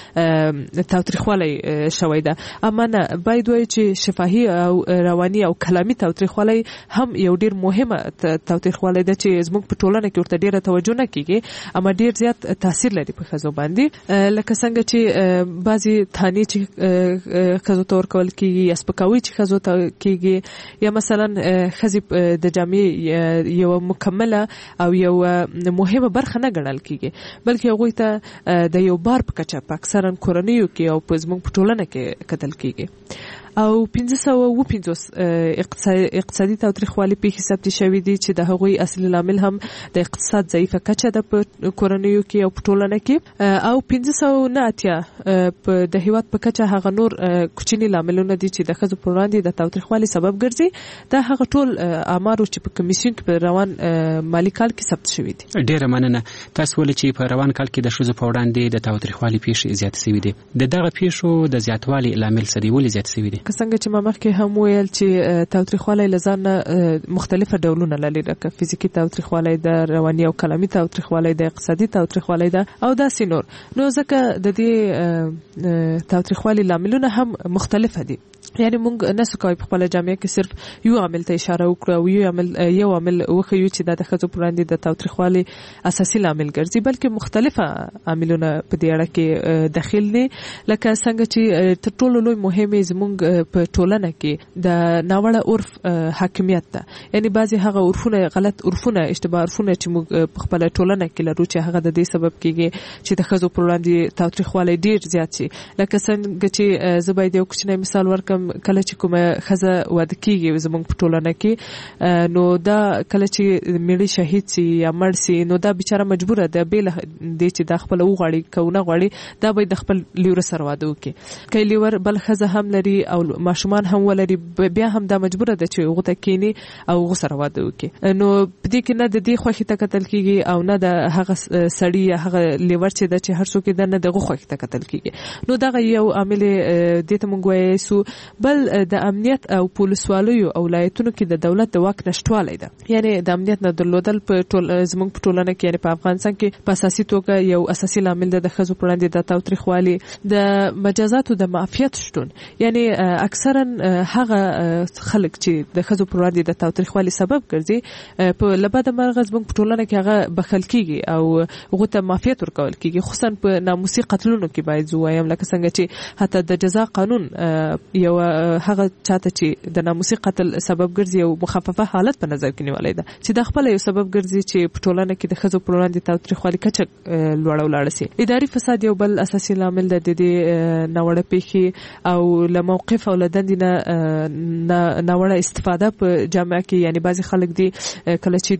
سره تاوتریخوالی شوی ده. اما نه، باید وایي چې شفاهي او رواني او کلامي تاوتریخوالی هم یو ډیر مهمه تاوتریخوالی ده چې زموږ په ټولنه کې ورته ډیره توجه نه کیږي، اما ډیر زیات تاثیر لري په ښځو باندې، لکه څنګه چې بعضي تانې چې ښځو ته ورکول کیږي یا سپکاوي چې ښځو ته کیږي، یا مثلا ښځې د جامې یو مکمله او یو مهمه برخه نه ګڼل کیږي، بلکې هغوی ته د یو بار په کچه په اکثرا کورنیو کې او په زموږ په ټولنه کې کتل کیږي. او پنځه سوه اووه پنځوس اقتصادي تاوتریخوالي پیښې ثبت شوي دي چې د هغوی اصلي لامل هم د اقتصاد ضعیفه کچه ده په کورنیو کې او په ټولنه کې، او پنځه سوه نه اتیا د هیواد په کچه هغه نور کوچني لاملونه دي چې د ښځو په وړاندې د تاوتریخوالي سبب ګرځي. دا هغه ټول اعمارو چې په کمیسیون کې په روان مالي کال کې ثبت شوي دي. ډیره مننه. تاسو ولې چې په روان کال کې د ښځو په وړاندې د تاوتریخوالي پیښې زیاتې شوي دي، د دغه پیښو د زیاتوالي لامل څه دی؟ ولې زیات شوي دي؟ که څنګه چې ما مخکې هم ویل چې تاوتریخوالی له ځانه مختلفه ډولونه لري، لکه فزیکي تاوتریخوالی ده، رواني او کلامي تاوتریخوالی ده، اقتصادي تاوتریخوالی ده او داسې نور. نو ځکه د دې تاوتریخوالي لاملونه هم مختلفه دي. یعنی موږ نسو کوي په خپل جامعه کې صرف یو عامل ته اشاره وکړو او یو عامل یو عامل وخیو چې د ښځو پر وړاندې د تاوتریخوالي اساسي لامل ګرځي، بلکې مختلفه عاملونه په دې اړه کې داخل دي. لکه څنګه چې تر ټولو لوی مهمه زموږ په ټولنه کې د ناوړه عرف حاکمیت ده. یعنی بعضی هغه عرفونه غلط عرفونه اشتباه عرفونه چې موږ په خپل ټولنه کې لرو چې هغه د دې سبب کیږي چې د ښځو پر وړاندې تاوتریخوالي ډیر زیات شي. لکه څنګه چې زه باید یو کوچنی مثال ورکم، کله چې کومه ښځه واده کیږي زموږ په ټولنه کې، نو دا کله چې میړه شهید سي یا مړ سي، نو دا بیچاره مجبوره ده بیل دې چې د خپل وغواړي کونه غواړي دا به د خپل لیور سره واده وکړي. کله لیور بل ښځه هم لري او ماشومان هم ولري، بیا هم دا مجبوره ده چې غوته کینی او غو سره واده وکړي. نو په دې کې نه د دې خوښي ته کتل کیږي او نه د هغه سړی یا هغه لیور چې د چې هر څوک د نه د غو خوښي ته کتل کیږي. نو دا یو عامل دې ته مونږ وایو سو. بل د امنیت او پولیسوالو او ولایتونو کې د دولت د واک نشټوالی ده. یعنی د امنیت نه درلودل په ټول زموږ په ټولنه کې، یعنی په افغانستان کې په اساسي توګه یو اساسي لامل ده د ښځو پر وړاندې د تاوتریخوالي. د مجازاتو د معافیت شتون، یعنی اکثرا هغه خلک چې د ښځو پر وړاندې د تاوتریخوالي سبب ګرځي په لبد مرغ زموږ په ټولنه کې هغه بخل کیږي او هغه ته معافیت ورکول کیږي، خصوصا په ناموسي قتلونو کې. باید زه وایم لکه څنګه چې حتی د جزا قانون یو هغه چاته چې د ناموسي قتل سبب ګرځي او مخففه حالت په نظر کې نیولای ده چې د خپل یو سبب ګرځي چې په ټولنه کې د ښځو پر وړاندې تاوتریخوالي کچه لوړه ولاړه سي. اداري فساد یو بل اساسي لامل ده د دې ناوړه پیښې او له موقف او له دندې نه ناوړه استفاده په جامعه کې. یعنی بعضی خلک دي کله چې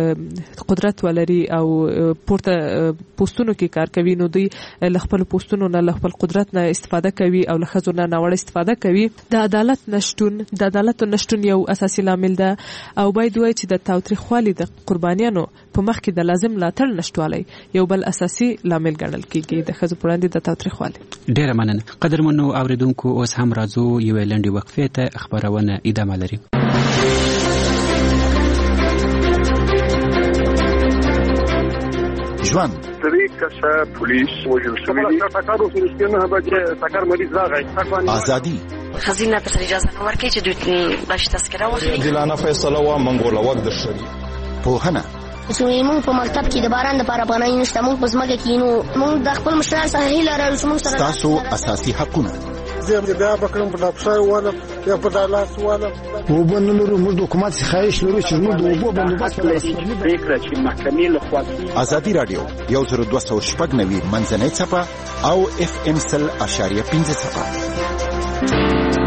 دی قدرت ولري او پورته پوسټونو کې کار کوي، نو دوی له خپل پوسټونو نه له خپل قدرت نه استفاده کوي او له ښځو نه ناوړه استفاده کوي. د عدالت نشټون د عدالت نشټون یو اساسي لامل ده او باید وایي چې د تاوتریخوالي د قربانیانو په مخ کې د لازم ملاتړ نشټوالی یو بل اساسي لامل ګڼل کیږي د ښځو پر وړاندې د تاوتریخوالي. ډیره مننه. قدرمنو اوریدونکو، اوس هم راځو یو لنډي وقفې ته، خبرونه ادامه لري. ژوند درې کسه پولیس وژل شوي دي. ټکر وشو چې نه به ټکر مریض راغی. ازادي خزینه ته اجازه نه ورکړي چې دوی باش تذکره واخلي. عادلانه فیصله وا منګوله وخت درشي. پوهنه چې موږ په مکتب کې د باران لپاره پناه نشته، موږ په ځمکه کې نو موږ د خپل مشران سره هیله لرو چې موږ سره تاسو اساسي حقونه زه بیا بکرم په لاپشای واله یا په دالاس واله او بنلرو موږ د حکومت څخه خواهش لرو چې موږ د اوبو بندوبست لري. فکر چې محکمې له خوا ازادي رادیو یو زر دوه سوه شپږ نوي منځنۍ څپه او اف ام سل اشاریه پنځه څپه.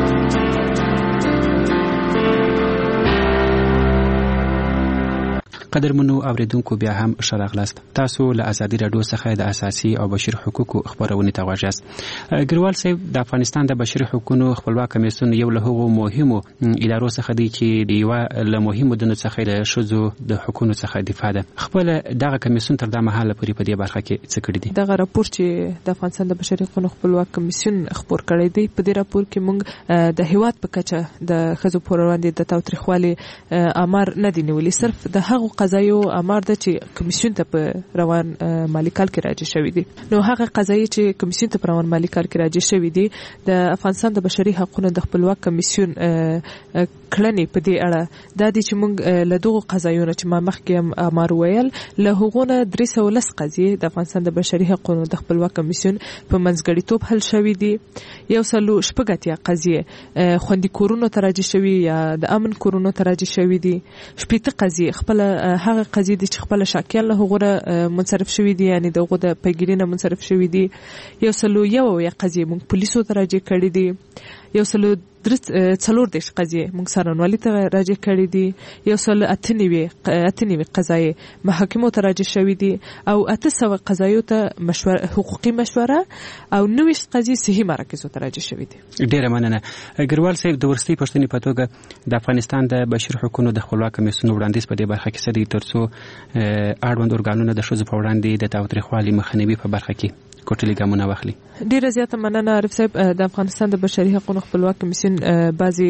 قدرمنو اوریدونکو، بیا هم ښه راغلاست. تاسو له ازادي راډیو څخه د اساسي او بشري حقوقو خبرونه ته غواړئ. ګریوال صاحب، د افغانستان د بشري حقوقو خپلواک کمیسیون یو له هغو مهمو ادارو څخه دی چې د یو له مهمو دنو څخه د ښځو د حقوقو څخه دفاع ده. خپل دغه کمیسیون تر دا مهاله پورې په دې برخه کې څه کړی دي؟ دغه راپور چې د افغانستان د بشري حقوقو خپلواک کمیسیون خبر کړی دی، په دې راپور کې موږ د هیواد په کچه د ښځو پر وړاندې د تاوتریخوالي امر نه دی نیولي، صرف د هغو قضایو امر ده چې کمیسیون ته په روان مالی کال کې راجع شوی دي. نو هغه قضایي چې کمیسیون ته په روان مالی کال کې راجع شوی دي، د افغانستان د بشري حقوقو د خپلواک کمیسیون کړنې په دې اړه دا دي چې موږ له دغو قضایونو چې ما مخکې هم امر ویل، له هغونه درې سوه لس قضیې د افغانستان د بشري حقوقو د خپلواک کمیسیون په منځګړیتوب حل شوي دي. یو سلو شپږ اتیا قضیې خوندي کورونو ته راجع شوي یا د امن کورونو ته راجع شوي دي. شپېته قضیې خپل هغه قضیې دي چې خپل شاکیان له هغه منصرف شوي دي، یعنی دغه د پیګیری نه منصرف شوي دي. یو سلو یو یا قضیې موږ پولیسو ته راجع کړي دي. یو سلو څلور دیش قضیې موږ څارنوالۍ ته راجع کړي دي. یو سل اته نوي اته نوي قضایي محاکمو ته راجع شوي دي او اته سوه قضایو ته مشوره حقوقي مشوره او نوي قضیې صحي مراکزو ته راجع شوي دي. ډیره مننه. ګریوال صاحب، د ورستۍ پوښتنې په توګه د افغانستان د بشري حقوقو د خپلواک کمیسیون وړاندیز په دې برخه کې څه دی ترڅو اړوند ارګانونه د ښځو په وړاندې د تاوتریخوالي مخنیوي په برخه کې کوټلي ګامونه واخلي. ډیره زیاته مننه عارف صاحب. د افغانستان د بشري حقوقو خپلواک کمیسیون بعضي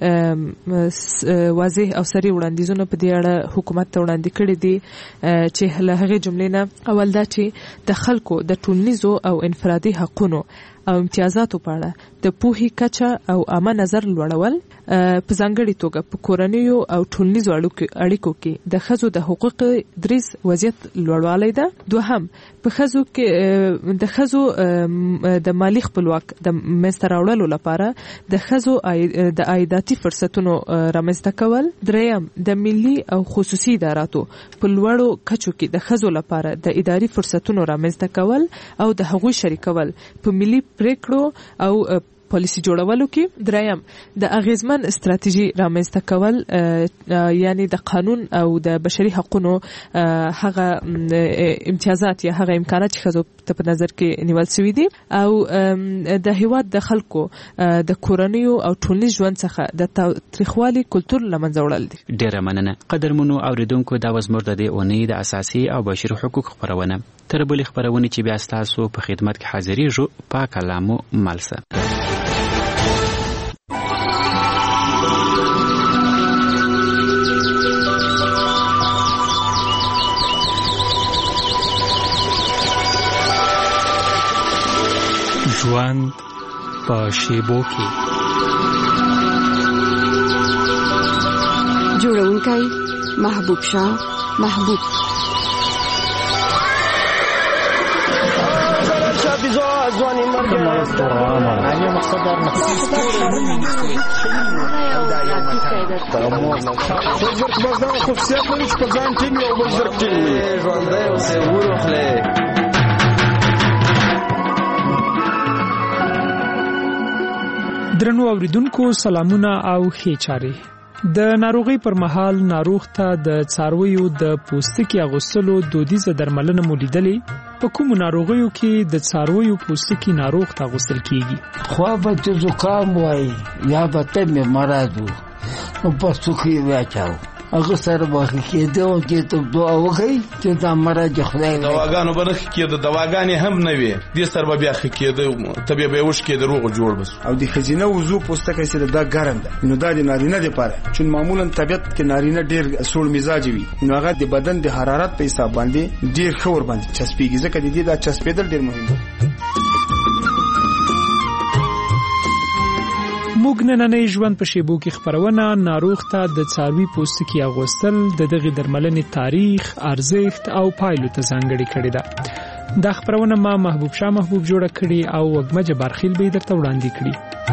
واضح او سری وړاندیزونه په دې اړه حکومت ته وړاندې کړي دي چې له هغې جملې نه اول دا چې د خلکو د ټولنیزو او انفرادي حقونو او امتیازاتو په اړه د پوهې کچه او عامه نظر لوړول، په ځانګړې توګه په کورنیو او ټولنیزو اړیکو کې د ښځو د حقوق دریځ وضعیت لوړوالی ده. دوهم، په ښځو کې د ښځو د مالی خپلواک د منځته راوړلو لپاره د ښځو د عایداتي فرصتونو رامنځته کول. دریم، د ملي او خصوصي اداراتو په لوړو کچو کې د ښځو لپاره د اداري فرصتونو رامنځته کول او د هغوی شریکول په ملي پریکړو او پالیسی جوړولو کې. دریم، د اغیزمن استراتیژي رامنځته کول، یعنی د قانون او د بشري حقوقو هغه امتیازات یا هغه امکانات چې ښځو ته په نظر کې نیول شوي دي، او د هیواد د خلکو د کورنیو او ټولنیز ژوند څخه د تاریخوالي کلتور له منځه وړل دي. ډیره مننه. قدرمنو اوریدونکو، دا وز زموږ د دې اونۍ د اساسي او بشري حقوقو خپرونه. تر بلې خپرونې چې بیا ستاسو په خدمت کې حاضرېږو، په کلامو ملسه. ژوند په شیبو کې. جوړونکی محبوب شاه محبوب. ځواني مرګ نه مقصد دار نه درنو اوریدونکو، سلامونه او ښې چارې. د ناروغي پر مهال ناروغ ته د څارویو د پوستکي اغوستلو دودیزه درملنه مولیدلې. په کومو ناروغیو کې د څارویو پوستکي ناروغ ته اغوستل کیږي؟ خو به ته زکام وای یا به ته مې مرض و نو پوستکي واچاو، هغه سره به کېده او چې ته دعا وکړئ چې دا مرض خدای دواګانو به نه کېده، دواګانې هم نه وي، دې سره به بیا ښه کېده، طبیعه به یې وش کېده، روغ جوړ بس. او د ښځینه وضو پوستکی چې دا ګرم ده، نو دا د نارینه دپاره چې معمولا طبیعت کې نارینه ډېر سوړ مزاج وي، نو هغه د بدن د حرارت په حساب باندې ډېر ښه ورباندې چسپېږي، ځکه د دې دا چسپېدل ډېر مهم دی. موږ نننۍ ژوند په شیبو کې خپرونه ناروغ ته د څاروي پوستکي اغوستل د دغه درملنې تاریخ، ارزښت او پایلو ته ځانګړې کړې ده. دا خپرونه ما محبوب شاه محبوب جوړه کړې او وګمه جبارخیل به درته وړاندې کړي.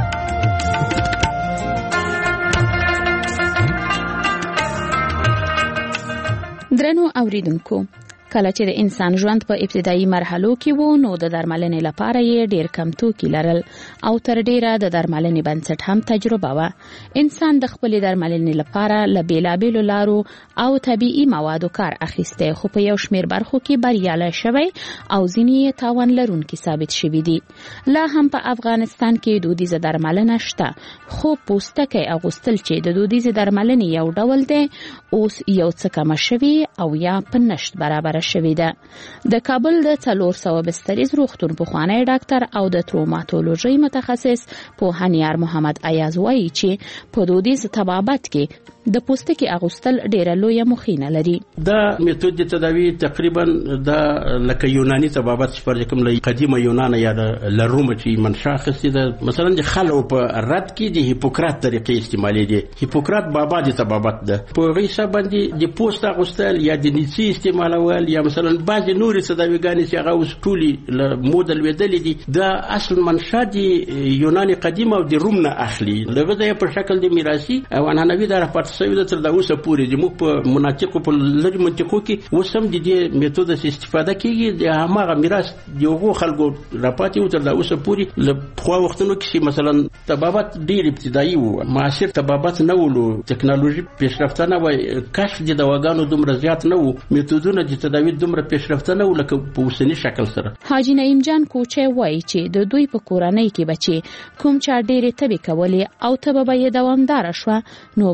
درنو اوریدونکو، کله چې د انسان ژوند په ابتدایي مرحلو کې وو، نو د درملنې لپاره یې ډېر کم توکي لرل او تر ډېره د درملنې بنسټ هم تجربه وه. انسان د خپلې درملنې لپاره له بېلابېلو لارو او طبیعي موادو کار اخیستی، خو په یو شمېر برخو کې بریالی شوی او ځینې یې تاوان لرونکي ثابت شوي دي. لا هم په افغانستان کې دودیزه درملنه شته، خو پوستکی اغوستل چې د دودیزې درملنې یو ډول دی، اوس یو څه کمه شوي او یا په نشت برابره شوې ده. د کابل د څلور سوه بستریز روغتون پخوانی ډاکټر او د تروماتولوژي متخصص پوهنیار محمد ایاز وایي چې په دودیز طبابت کې د پوستکي اغوستل ډیره لویه مخینه لري. دا میتود د تداوی تقریبا د لکه یوناني طبابت چې پر کوم له قدیمه یونان یا د لروم چې منشا خسته ده، مثلا د خلو په رد کې د هیپوکرات طریقې استعمالي دي. هیپوکرات بابا د طبابت ده، په غیصه باندې د پوست اغوستل یا د نیسی استعمالول یا مثلا بعض نوري تداویګانې چې هغه اوس ټولي له مودل ودلې دي، دا اصل منشا د یوناني قدیمه او د روم نه اخلي، لږه د په شکل د میراثي او عنعنوي د رپورت سوي د تر دا اوسه پورې د موږ په مناطقو په لږ منطقو کې اوس هم د دې میتود استفاده کیږي. د هغه میراث د یو خلکو راپاتې او تر دا اوسه پورې له خو وختونو کې مثلا طبابت ډیر ابتدایي وو، معاصر طبابت نه ولو، ټکنالوژي پیشرفته نه وای، کشف د دواګانو دومره زیات نه وو، میتودونه د تداوی دومره پیشرفته نه وو لکه په اوسني شکل سره. حاجی نعیم جان کوچه وایي چې د دوی په کورنۍ کې بچي کوم چا ډېرې تبې کولې او تبه به یې دوامداره شوه، نو بیا به یې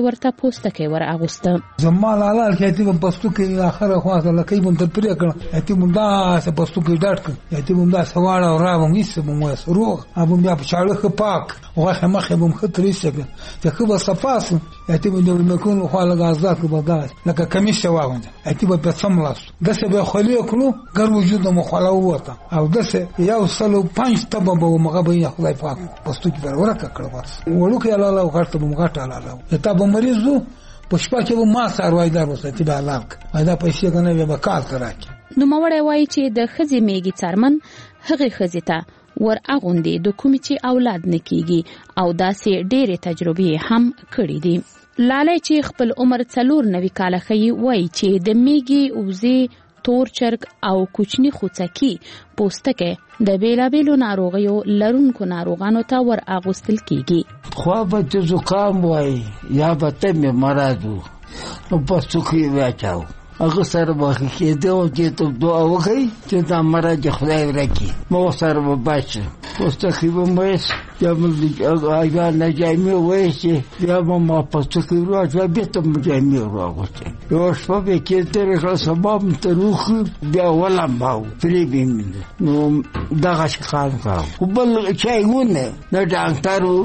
ورته پوستکی ور اغوسته. زما لالال کې ته پوستکی اخره خواته لکه مون تر پرې کړ ته مون دا څه پوستکی ډاټ کړ ته مون دا سواړه او راو هیڅ مون وسرو ابو بیا په چاړه پاک واخه مخه مون خطرې څه ته خو صفاس ته مون د مکون خو لګازات کو بغاز لکه کمیشه واغند ته په سملاس دسه به خلی کړو ګر وجود مو خلا وته او دسه یو سلو پنځ تبه به مغه به خدای پاک پوستکی پر ورکه کړو ورکه لاله وکړه مو غټه لاله ته به مریضو پښپا کې ما سروایدار وساتي به لاک دا پیسې کنه به کال تراکي. نو موړی وایي چې د خزي میګي څرمن هغه خزي ته ور اغوندي د کوم چې اولاد نکېږي او داسې ډېرې تجربې هم کړې دي. لاله چې خپل عمر څلور نوي کاله خي وایي چې د میګي اوزي تور چرګ او کوچني خوڅکی پوستکه د بیلابیلو ناروغیو لرونکو ناروغانو ته ور اغوستل کیږي. خو به ته زکام وای یا به ته می مرادو نو پوستکی واچاو هغه سره به کېدو چې ته دعا وکړي چې دا مراد خدای ورکړي مو سره به بچ پوستکی به مېس یا موږ آیا نه جامې وای چې یا ما پوستکی راځي به ته جامې راغوته یو شپه به کې تر سبب ته روخ بیا ولم باو پری بیم نو دا ښکار کاو بل چایونه نه ډاکټرو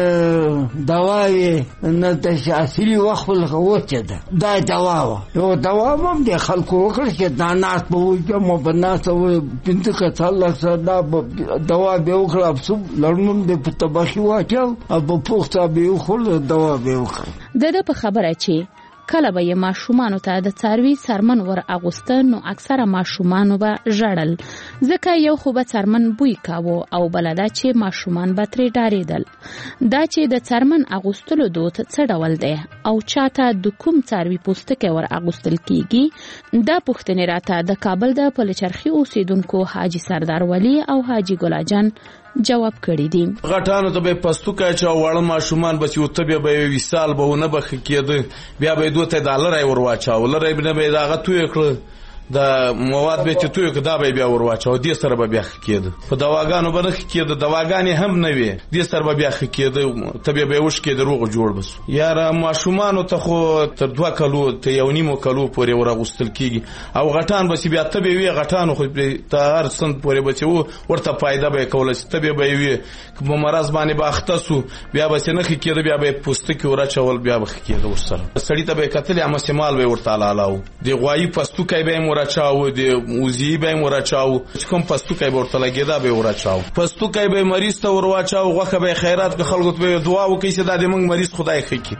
نه دوايي نه د اصلي وخت لغوته ده دا دوا یو دوا هم د خلکو وکړ چې دا ناس په وجه مو بناسه و بنت کتل صدا دوا به وکړه څو لړمون د پتبخي واچو او په پوښتنه به خل دوا به وکړه. د په خبره چې کله به ماشومان ته د څاروي سرمن ور اغوسته نو اکثره ماشومان به ژړل ځکه یو خو به سرمن بوی کاوه او بلدا چې ماشومان به ترې ډارېدل. دا چې د سرمن اغوستلو دود څه ډول دی او چاته د کوم څاروي پوستکی ور اغوستل کیږي دا پوښتنې راته د کابل د پلچرخي اوسیدونکو حاجی سردار ولی او حاجی ګلاجان جواب کړی دي. غټانو ته به پستوکا چا وړ ماشومان بس یو تبه به وسال به نه بخ کېده بیا به دوته ډالر ور واچاو لره به نه دا غتو کړ د مواد به چې توې کدا به بیا ور واچاو دې سره به بیا کېده په دواګانو باندې کېده دواګانې هم نه وي دې سره به بیا کېده تبه به وش کېده روغ جوړ بس یاره ماشومان ته خو تر دوه کلو ته یو نیمو کلو پورې ور غوستل کیږي او غټان بس بیا تبه وی غټان خو ته هر سند پورې بچو ورته فائدہ به کول تبه به وی کوم مرز باندې باختسو بیا به نه کېده بیا به پوستکی ورچول بیا به کېده ورسره سړی ته به کتل ام استعمال به ورته لالاو دی غوایی پستوکای به ورچاو دی موزی به ورچاو کوم پستوکای به ورته لګیدا به ورچاو پستوکای به مریض ته ورواچاو غوخه به خیرات به خلکو ته دعا وکړي چې دا د موږ مریض خدای خکې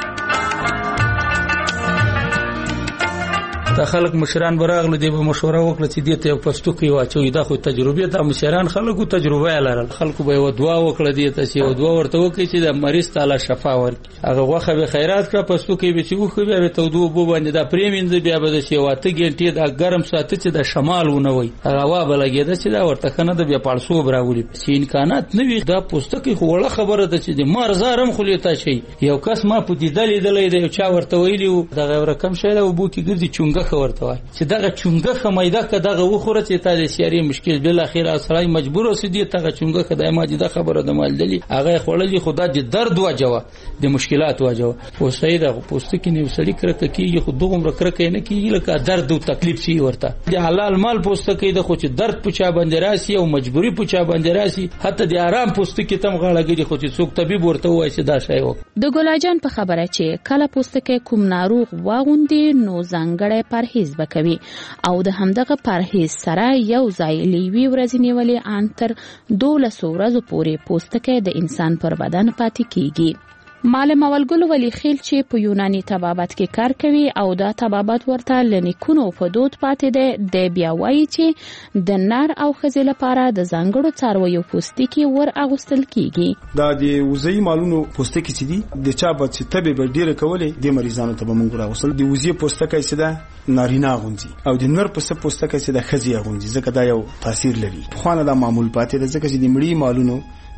دا خلک مشران براغله دی به مشوره وکړه چې دې ته پښتو کې واچوي دا خو تجربه ده مشران خلکو تجربه لرل خلکو به دعا وکړه دې ته چې دعا ورته وکړي چې د مریض تعالی شفا ورکړي هغه واخه به خیرات کړه پښتو کې به چې وخو به ته دوه بو باندې دا پریمینځ بیا به چې واته ګنټې دا ګرم ساتي چې د شمال ونه وي هغه وا بلګیدا چې دا ورته کنه د بیا پړسو براولي چې امکانات نه وي دا پښتو کې وړه خبره ده چې د مرزارم خلیتا شي یو کس ما په دې دلې دلې د چا ورته ویلی دا غوړه کم شي دا وبو کې ګرځي چونګه خورته وای چې دغه چونګه خمیده که دغه وخوره چې تا د سیاري مشکل بل اخر اصلای مجبور اوسې دي ته چونګه خدای ما دې خبره د مال دلی هغه خړلې خدا دې درد واجوه د مشکلات واجوه او سیده پوسټ کې نیو سړی کرکه کیږي خو دغه مرکه نه کیږي لکه درد او تکلیف شي ورته د حلال مال پوسټ کې د خو چې درد پچا باندې راسي او مجبوری پچا باندې راسي حتی د آرام پوسټ کې تم غاړه خو چې څوک طبيب ورته وایي چې دا شی وک د ګلاجان په خبره چې کله پوسټ کې کوم ناروغ واغوندي نو ځانګړی پرهیز بکوي او د همدغه پرهیز سره یو ځای لیوي ورځ نیولې ان تر دولس ورځې پورې پوستکی د انسان پر بدن پاتې کیږي. معلم اولګل ولی خیل چې په یوناني طبابت کې کار کوي او دا طبابت ورته لنیکونو په دود پاتې ده د بیا وایي چې د نر او ښځې لپاره د ځانګړو څارویو پوستکی ور اغوستل کیږي. دا د وزي مالونو پوستکی چې دي د چا په چې تبه به ډیره کولې د مریضانو ته به مونږ راوصل د وزي پوستکی چې ده نارینه غونځي او د نر په پوستکی چې ده ښځې غونځي ځکه دا یو تاثیر لري. خو نه دا معمول پاتې ده ځکه چې د مړی مالونو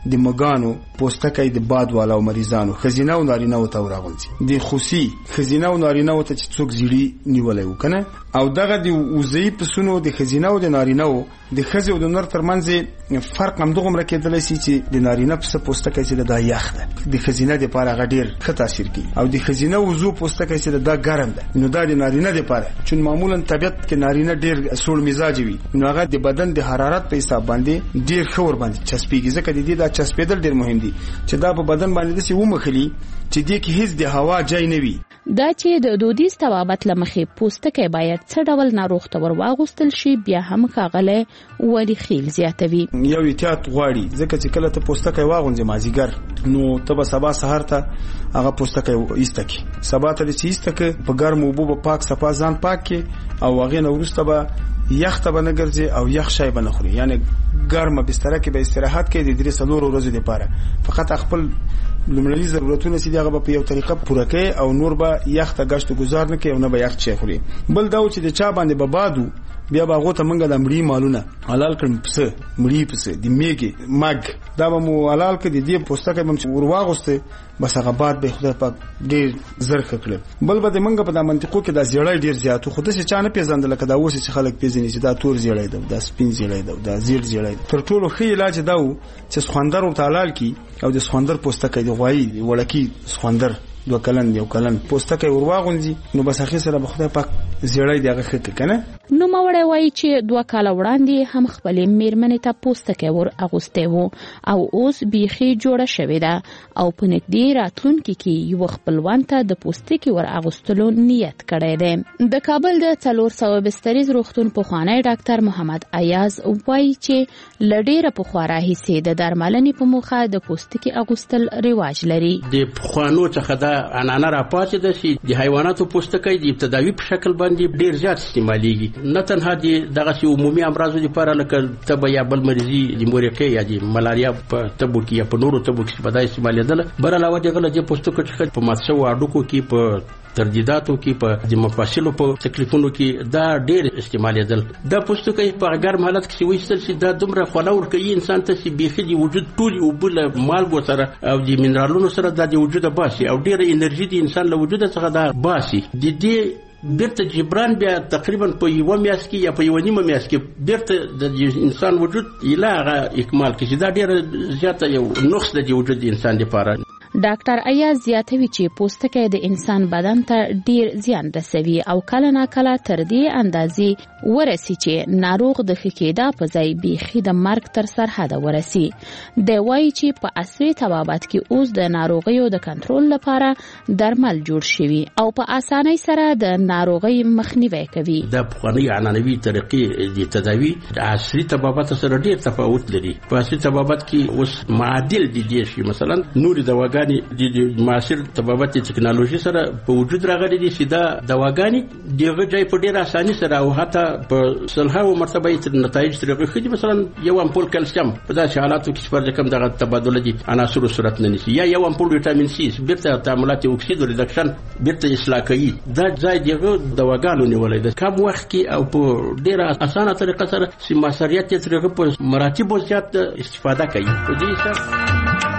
د مګانو پوستکی د باد والا او مریضانو خزینه او نارینه او ته راغونځي د خوسی خزینه او نارینه او ته څوک زیړی نیولای وکنه او دغه د وزئی پسونو د خزینه او د نارینه او د خزي او د نر ترمنځ فرق هم دغه مرکه سي چې د نارینه په پوستکی چې د یخ ده د خزینه د پاره غډیر ښه تاثیر کوي او د خزینه وزو پوستکی چې د ګرم ده نو دا د نارینه د پاره چې معمولا طبيعت کې نارینه ډیر سوړ مزاج وي نو هغه د بدن د حرارت په حساب باندې ډیر خور باندې چسپیږي ځکه د دې د چسپیدل ډیر مهم دي چې دا په بدن باندې د سی ومخلي چې دې کې هیڅ د هوا ځای نه وي دا چې د دودیز طبابت لمخې پوستکی باید څه ډول ناروغ ته ورواغوستل شي بیا هم کاغله ولی خیل زیاتوي یو احتیاط غواړي ځکه چې کله ته پوستکی واغونځي مازیګر نو ته به سبا سحر ته هغه پوستکی ایستکی سبا ته چې ایستکه په ګرم اوبو په پاک صفا ځان پاک کې او هغه نو ورسته به یخ ته بنګرځي او یخ شای بنخوري یعنی ګرمه بستر کې به استراحت کوي د درې سلور ورځې لپاره فقط خپل لمړني ضرورتونه سي دغه په یو طریقه پوره کوي او نور به یخ ته غشت گزار نه کوي او نه به یخ چي خوري بل دا چې د چا باندې به بادو بیا به غوته منګه د مړی مالونه حلال کړم پسه مړی پسه د میګي مګ دا به مو حلال کړي د دې پوستکه بم ورواغسته بس هغه باد به خدای پاک ډیر زرخه کړل بل به د منګه په د منطقو کې د زیړای ډیر زیاتو خو د څه چانه پیژندل کده اوس چې خلک پیژني چې دا تور زیړای ده دا سپین زیړای ده دا زیړ زیړای تر ټولو ښه علاج دا و چې سخوندر او تعال کی او د سخوندر پوستکه دی غوي وړکی سخوندر دو کلن یو کلن پوستکه ورواغونځي نو بس اخی سره به خدای پاک زیړای دیغه خته کنه نو موړی وای چې دوه کال وړاندې هم خپلې میرمنې ته پوستکه ور اغوسته وو او اوس بیخي جوړه شوې ده او په نږدې راتلونکي کې یو خپلوان ته د پوستکي ور اغوستلو نیت کړی دی د کابل د څلور سوه بستریز روغتون پخوانی ډاکټر محمد ایاز وایي چې لډیره پخوا راهیسې د درملنې په موخه د پوستکي اغوستل رواج لري د پخوانو څخه د انانه راپاتې ده چې د حیواناتو پوستکی د ابتدایي په شکل باندې ډیر زیات استعمالېږي نه تنها د دغه عمومي امراضو لپاره لکه تبه یا بل مرضي د مورقې یا د ملاریا په تبو کې یا په نورو تبو کې په دای استعمالېدل بر علاوه دغه د پوستکو څخه په ماتشو اډوکو کې په تردیداتو کې په د مفاصلو په تکلیفونو کې دا ډیر استعمالېدل دا پوستکی په ګرم حالت کې وېستل چې دا دومره خلور کوي انسان ته چې بيخي د وجود ټول او بل مالګو سره او د منرالونو سره د وجود باسي او ډیر انرژي د انسان له وجود څخه دا باسي د دې بیرته جبران بیا تقریبا په یو میاشت کې یا په یو نیمه میاشت کې بیرته د انسان وجود الهغه اکمال کې دا ډیر زیاته یو نقص د وجود انسان لپاره ډاکټر ایاز زیاتوي چې پوستکی د انسان بدن ته ډیر زیان رسوي او کله نا کله تر دې اندازې ورسي چې ناروغ د خکېدا په ځای بیخي د مرګ تر سرحده ورسي د وایي چې په عصري طبابت کې اوس د ناروغیو د کنټرول لپاره درمل جوړ شوي او په اسانۍ سره د ناروغي مخنیوي کوي د پخواني عنعنوي طریقې د تداوی د عصري طبابت سره ډیر تفاوت لري په عصري طبابت کې اوس معادل دي دي شي مثلا نور دواګان د معاصر طبابت ټکنالوژي سره په وجود راغلي دي چې دا دواګانې دغه ځای په ډیر اساني سره او حتی په سلهاو مرتبه تر نتایج سره خېږي مثلا یو امپول کلسیم په داسې حالاتو کې چې کوم دغه تبادله دي عناصر صورت نه نشي یا یو امپول ویټامین سی بیرته تعاملات اکسید ریډکشن بیرته اصلاح کوي دا ځای دغه دواګانو نیولای د کم وخت کې او په ډیر اسانه طریقه سره چې مساریت ترغه په مراتب زیات استفاده کوي په دې سره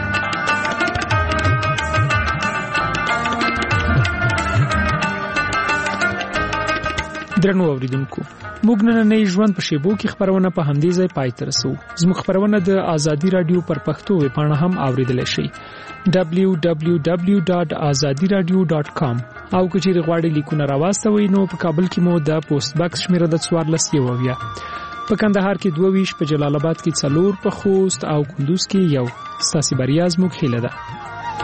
درنو اوریدونکو موږ نن نه ژوند په شیبو کې خبرونه په همدې ځای پای ته رسو زموږ خبرونه د ازادي رادیو پر پښتو ویبپاڼه هم اوریدلای شئ دبلیو دبلیو دبلیو ډاټ ازادي رادیو ډاټ کام او کچېر غواړئ لیکونه راوستوي نو په کابل کې مو د پوسټ باکس شمیره د څوارلس یوویا په کندهار کې دوه ویش په جلال آباد کې څلور په خوست او کندوز کې یو ستاسو بریا زموږ هیله ده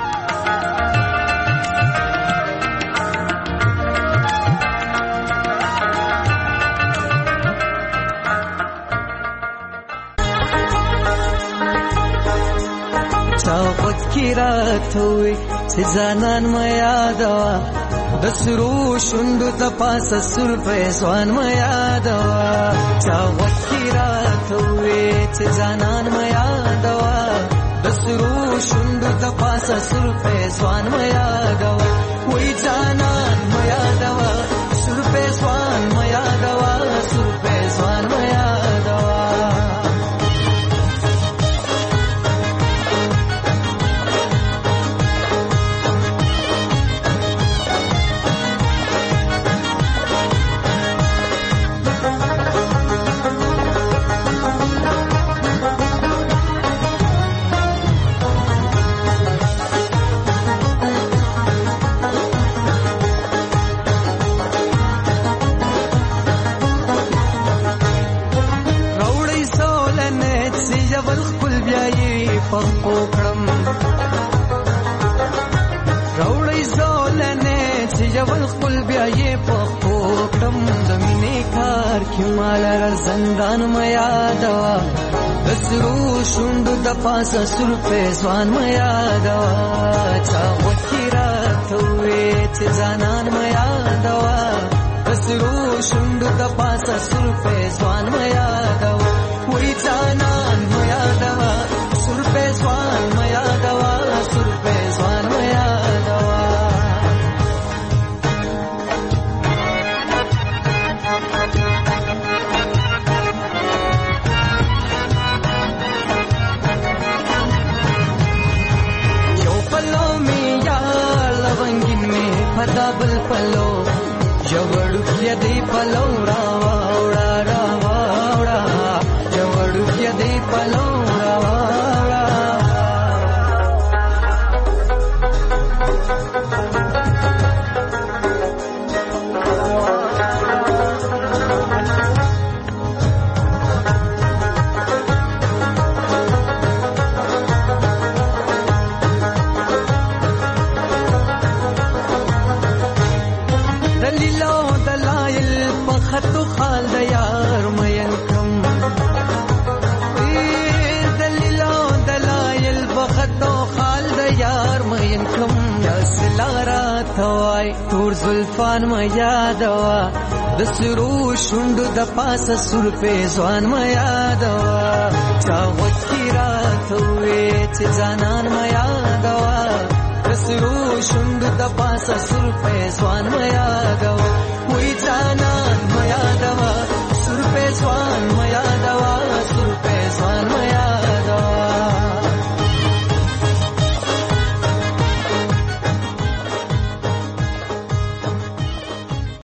راتوي سزانان ما یادوا د سرو شوندو ته پاسه سر پېسوان ما یادوا چا وکی راتوي سزانان ما یادوا د سرو شوندو ته پاسه سر پېسوان ما یادوا وای ځانان ما یادوا سر پېسوان ما یادوا سر پېسوان ما یادوا پخپو کړم راوړی زولنه چې جوړ خپل بیا یې پخپو کړم د مینې کار کې مال را زندان میا دوا دسرو شوند د پاسه سر په ځوان میا دوا چا وکیرا ته چې ځانان میا دوا دسرو شوند د پاسه سر په ځوان میا دوا وې ځانان میا دوا سر په ځوان میا دوا سر په ځوان میا دوا پدابل پلو جوړو کې دی پلو را وړا را وړا جوړو کې دی پلو را وړا خطو خال د یار مین کم دلیلو دلایل بخطو خال د یار مین کم یاسلارا توای تور زلفان ما یادوا د سرو شوند د پاسه سر په ځوان ما یادوا چا وکیرا توې چې ځانان ما یادوا د سرو شوند د پاسه سر په ځوان ما یادوا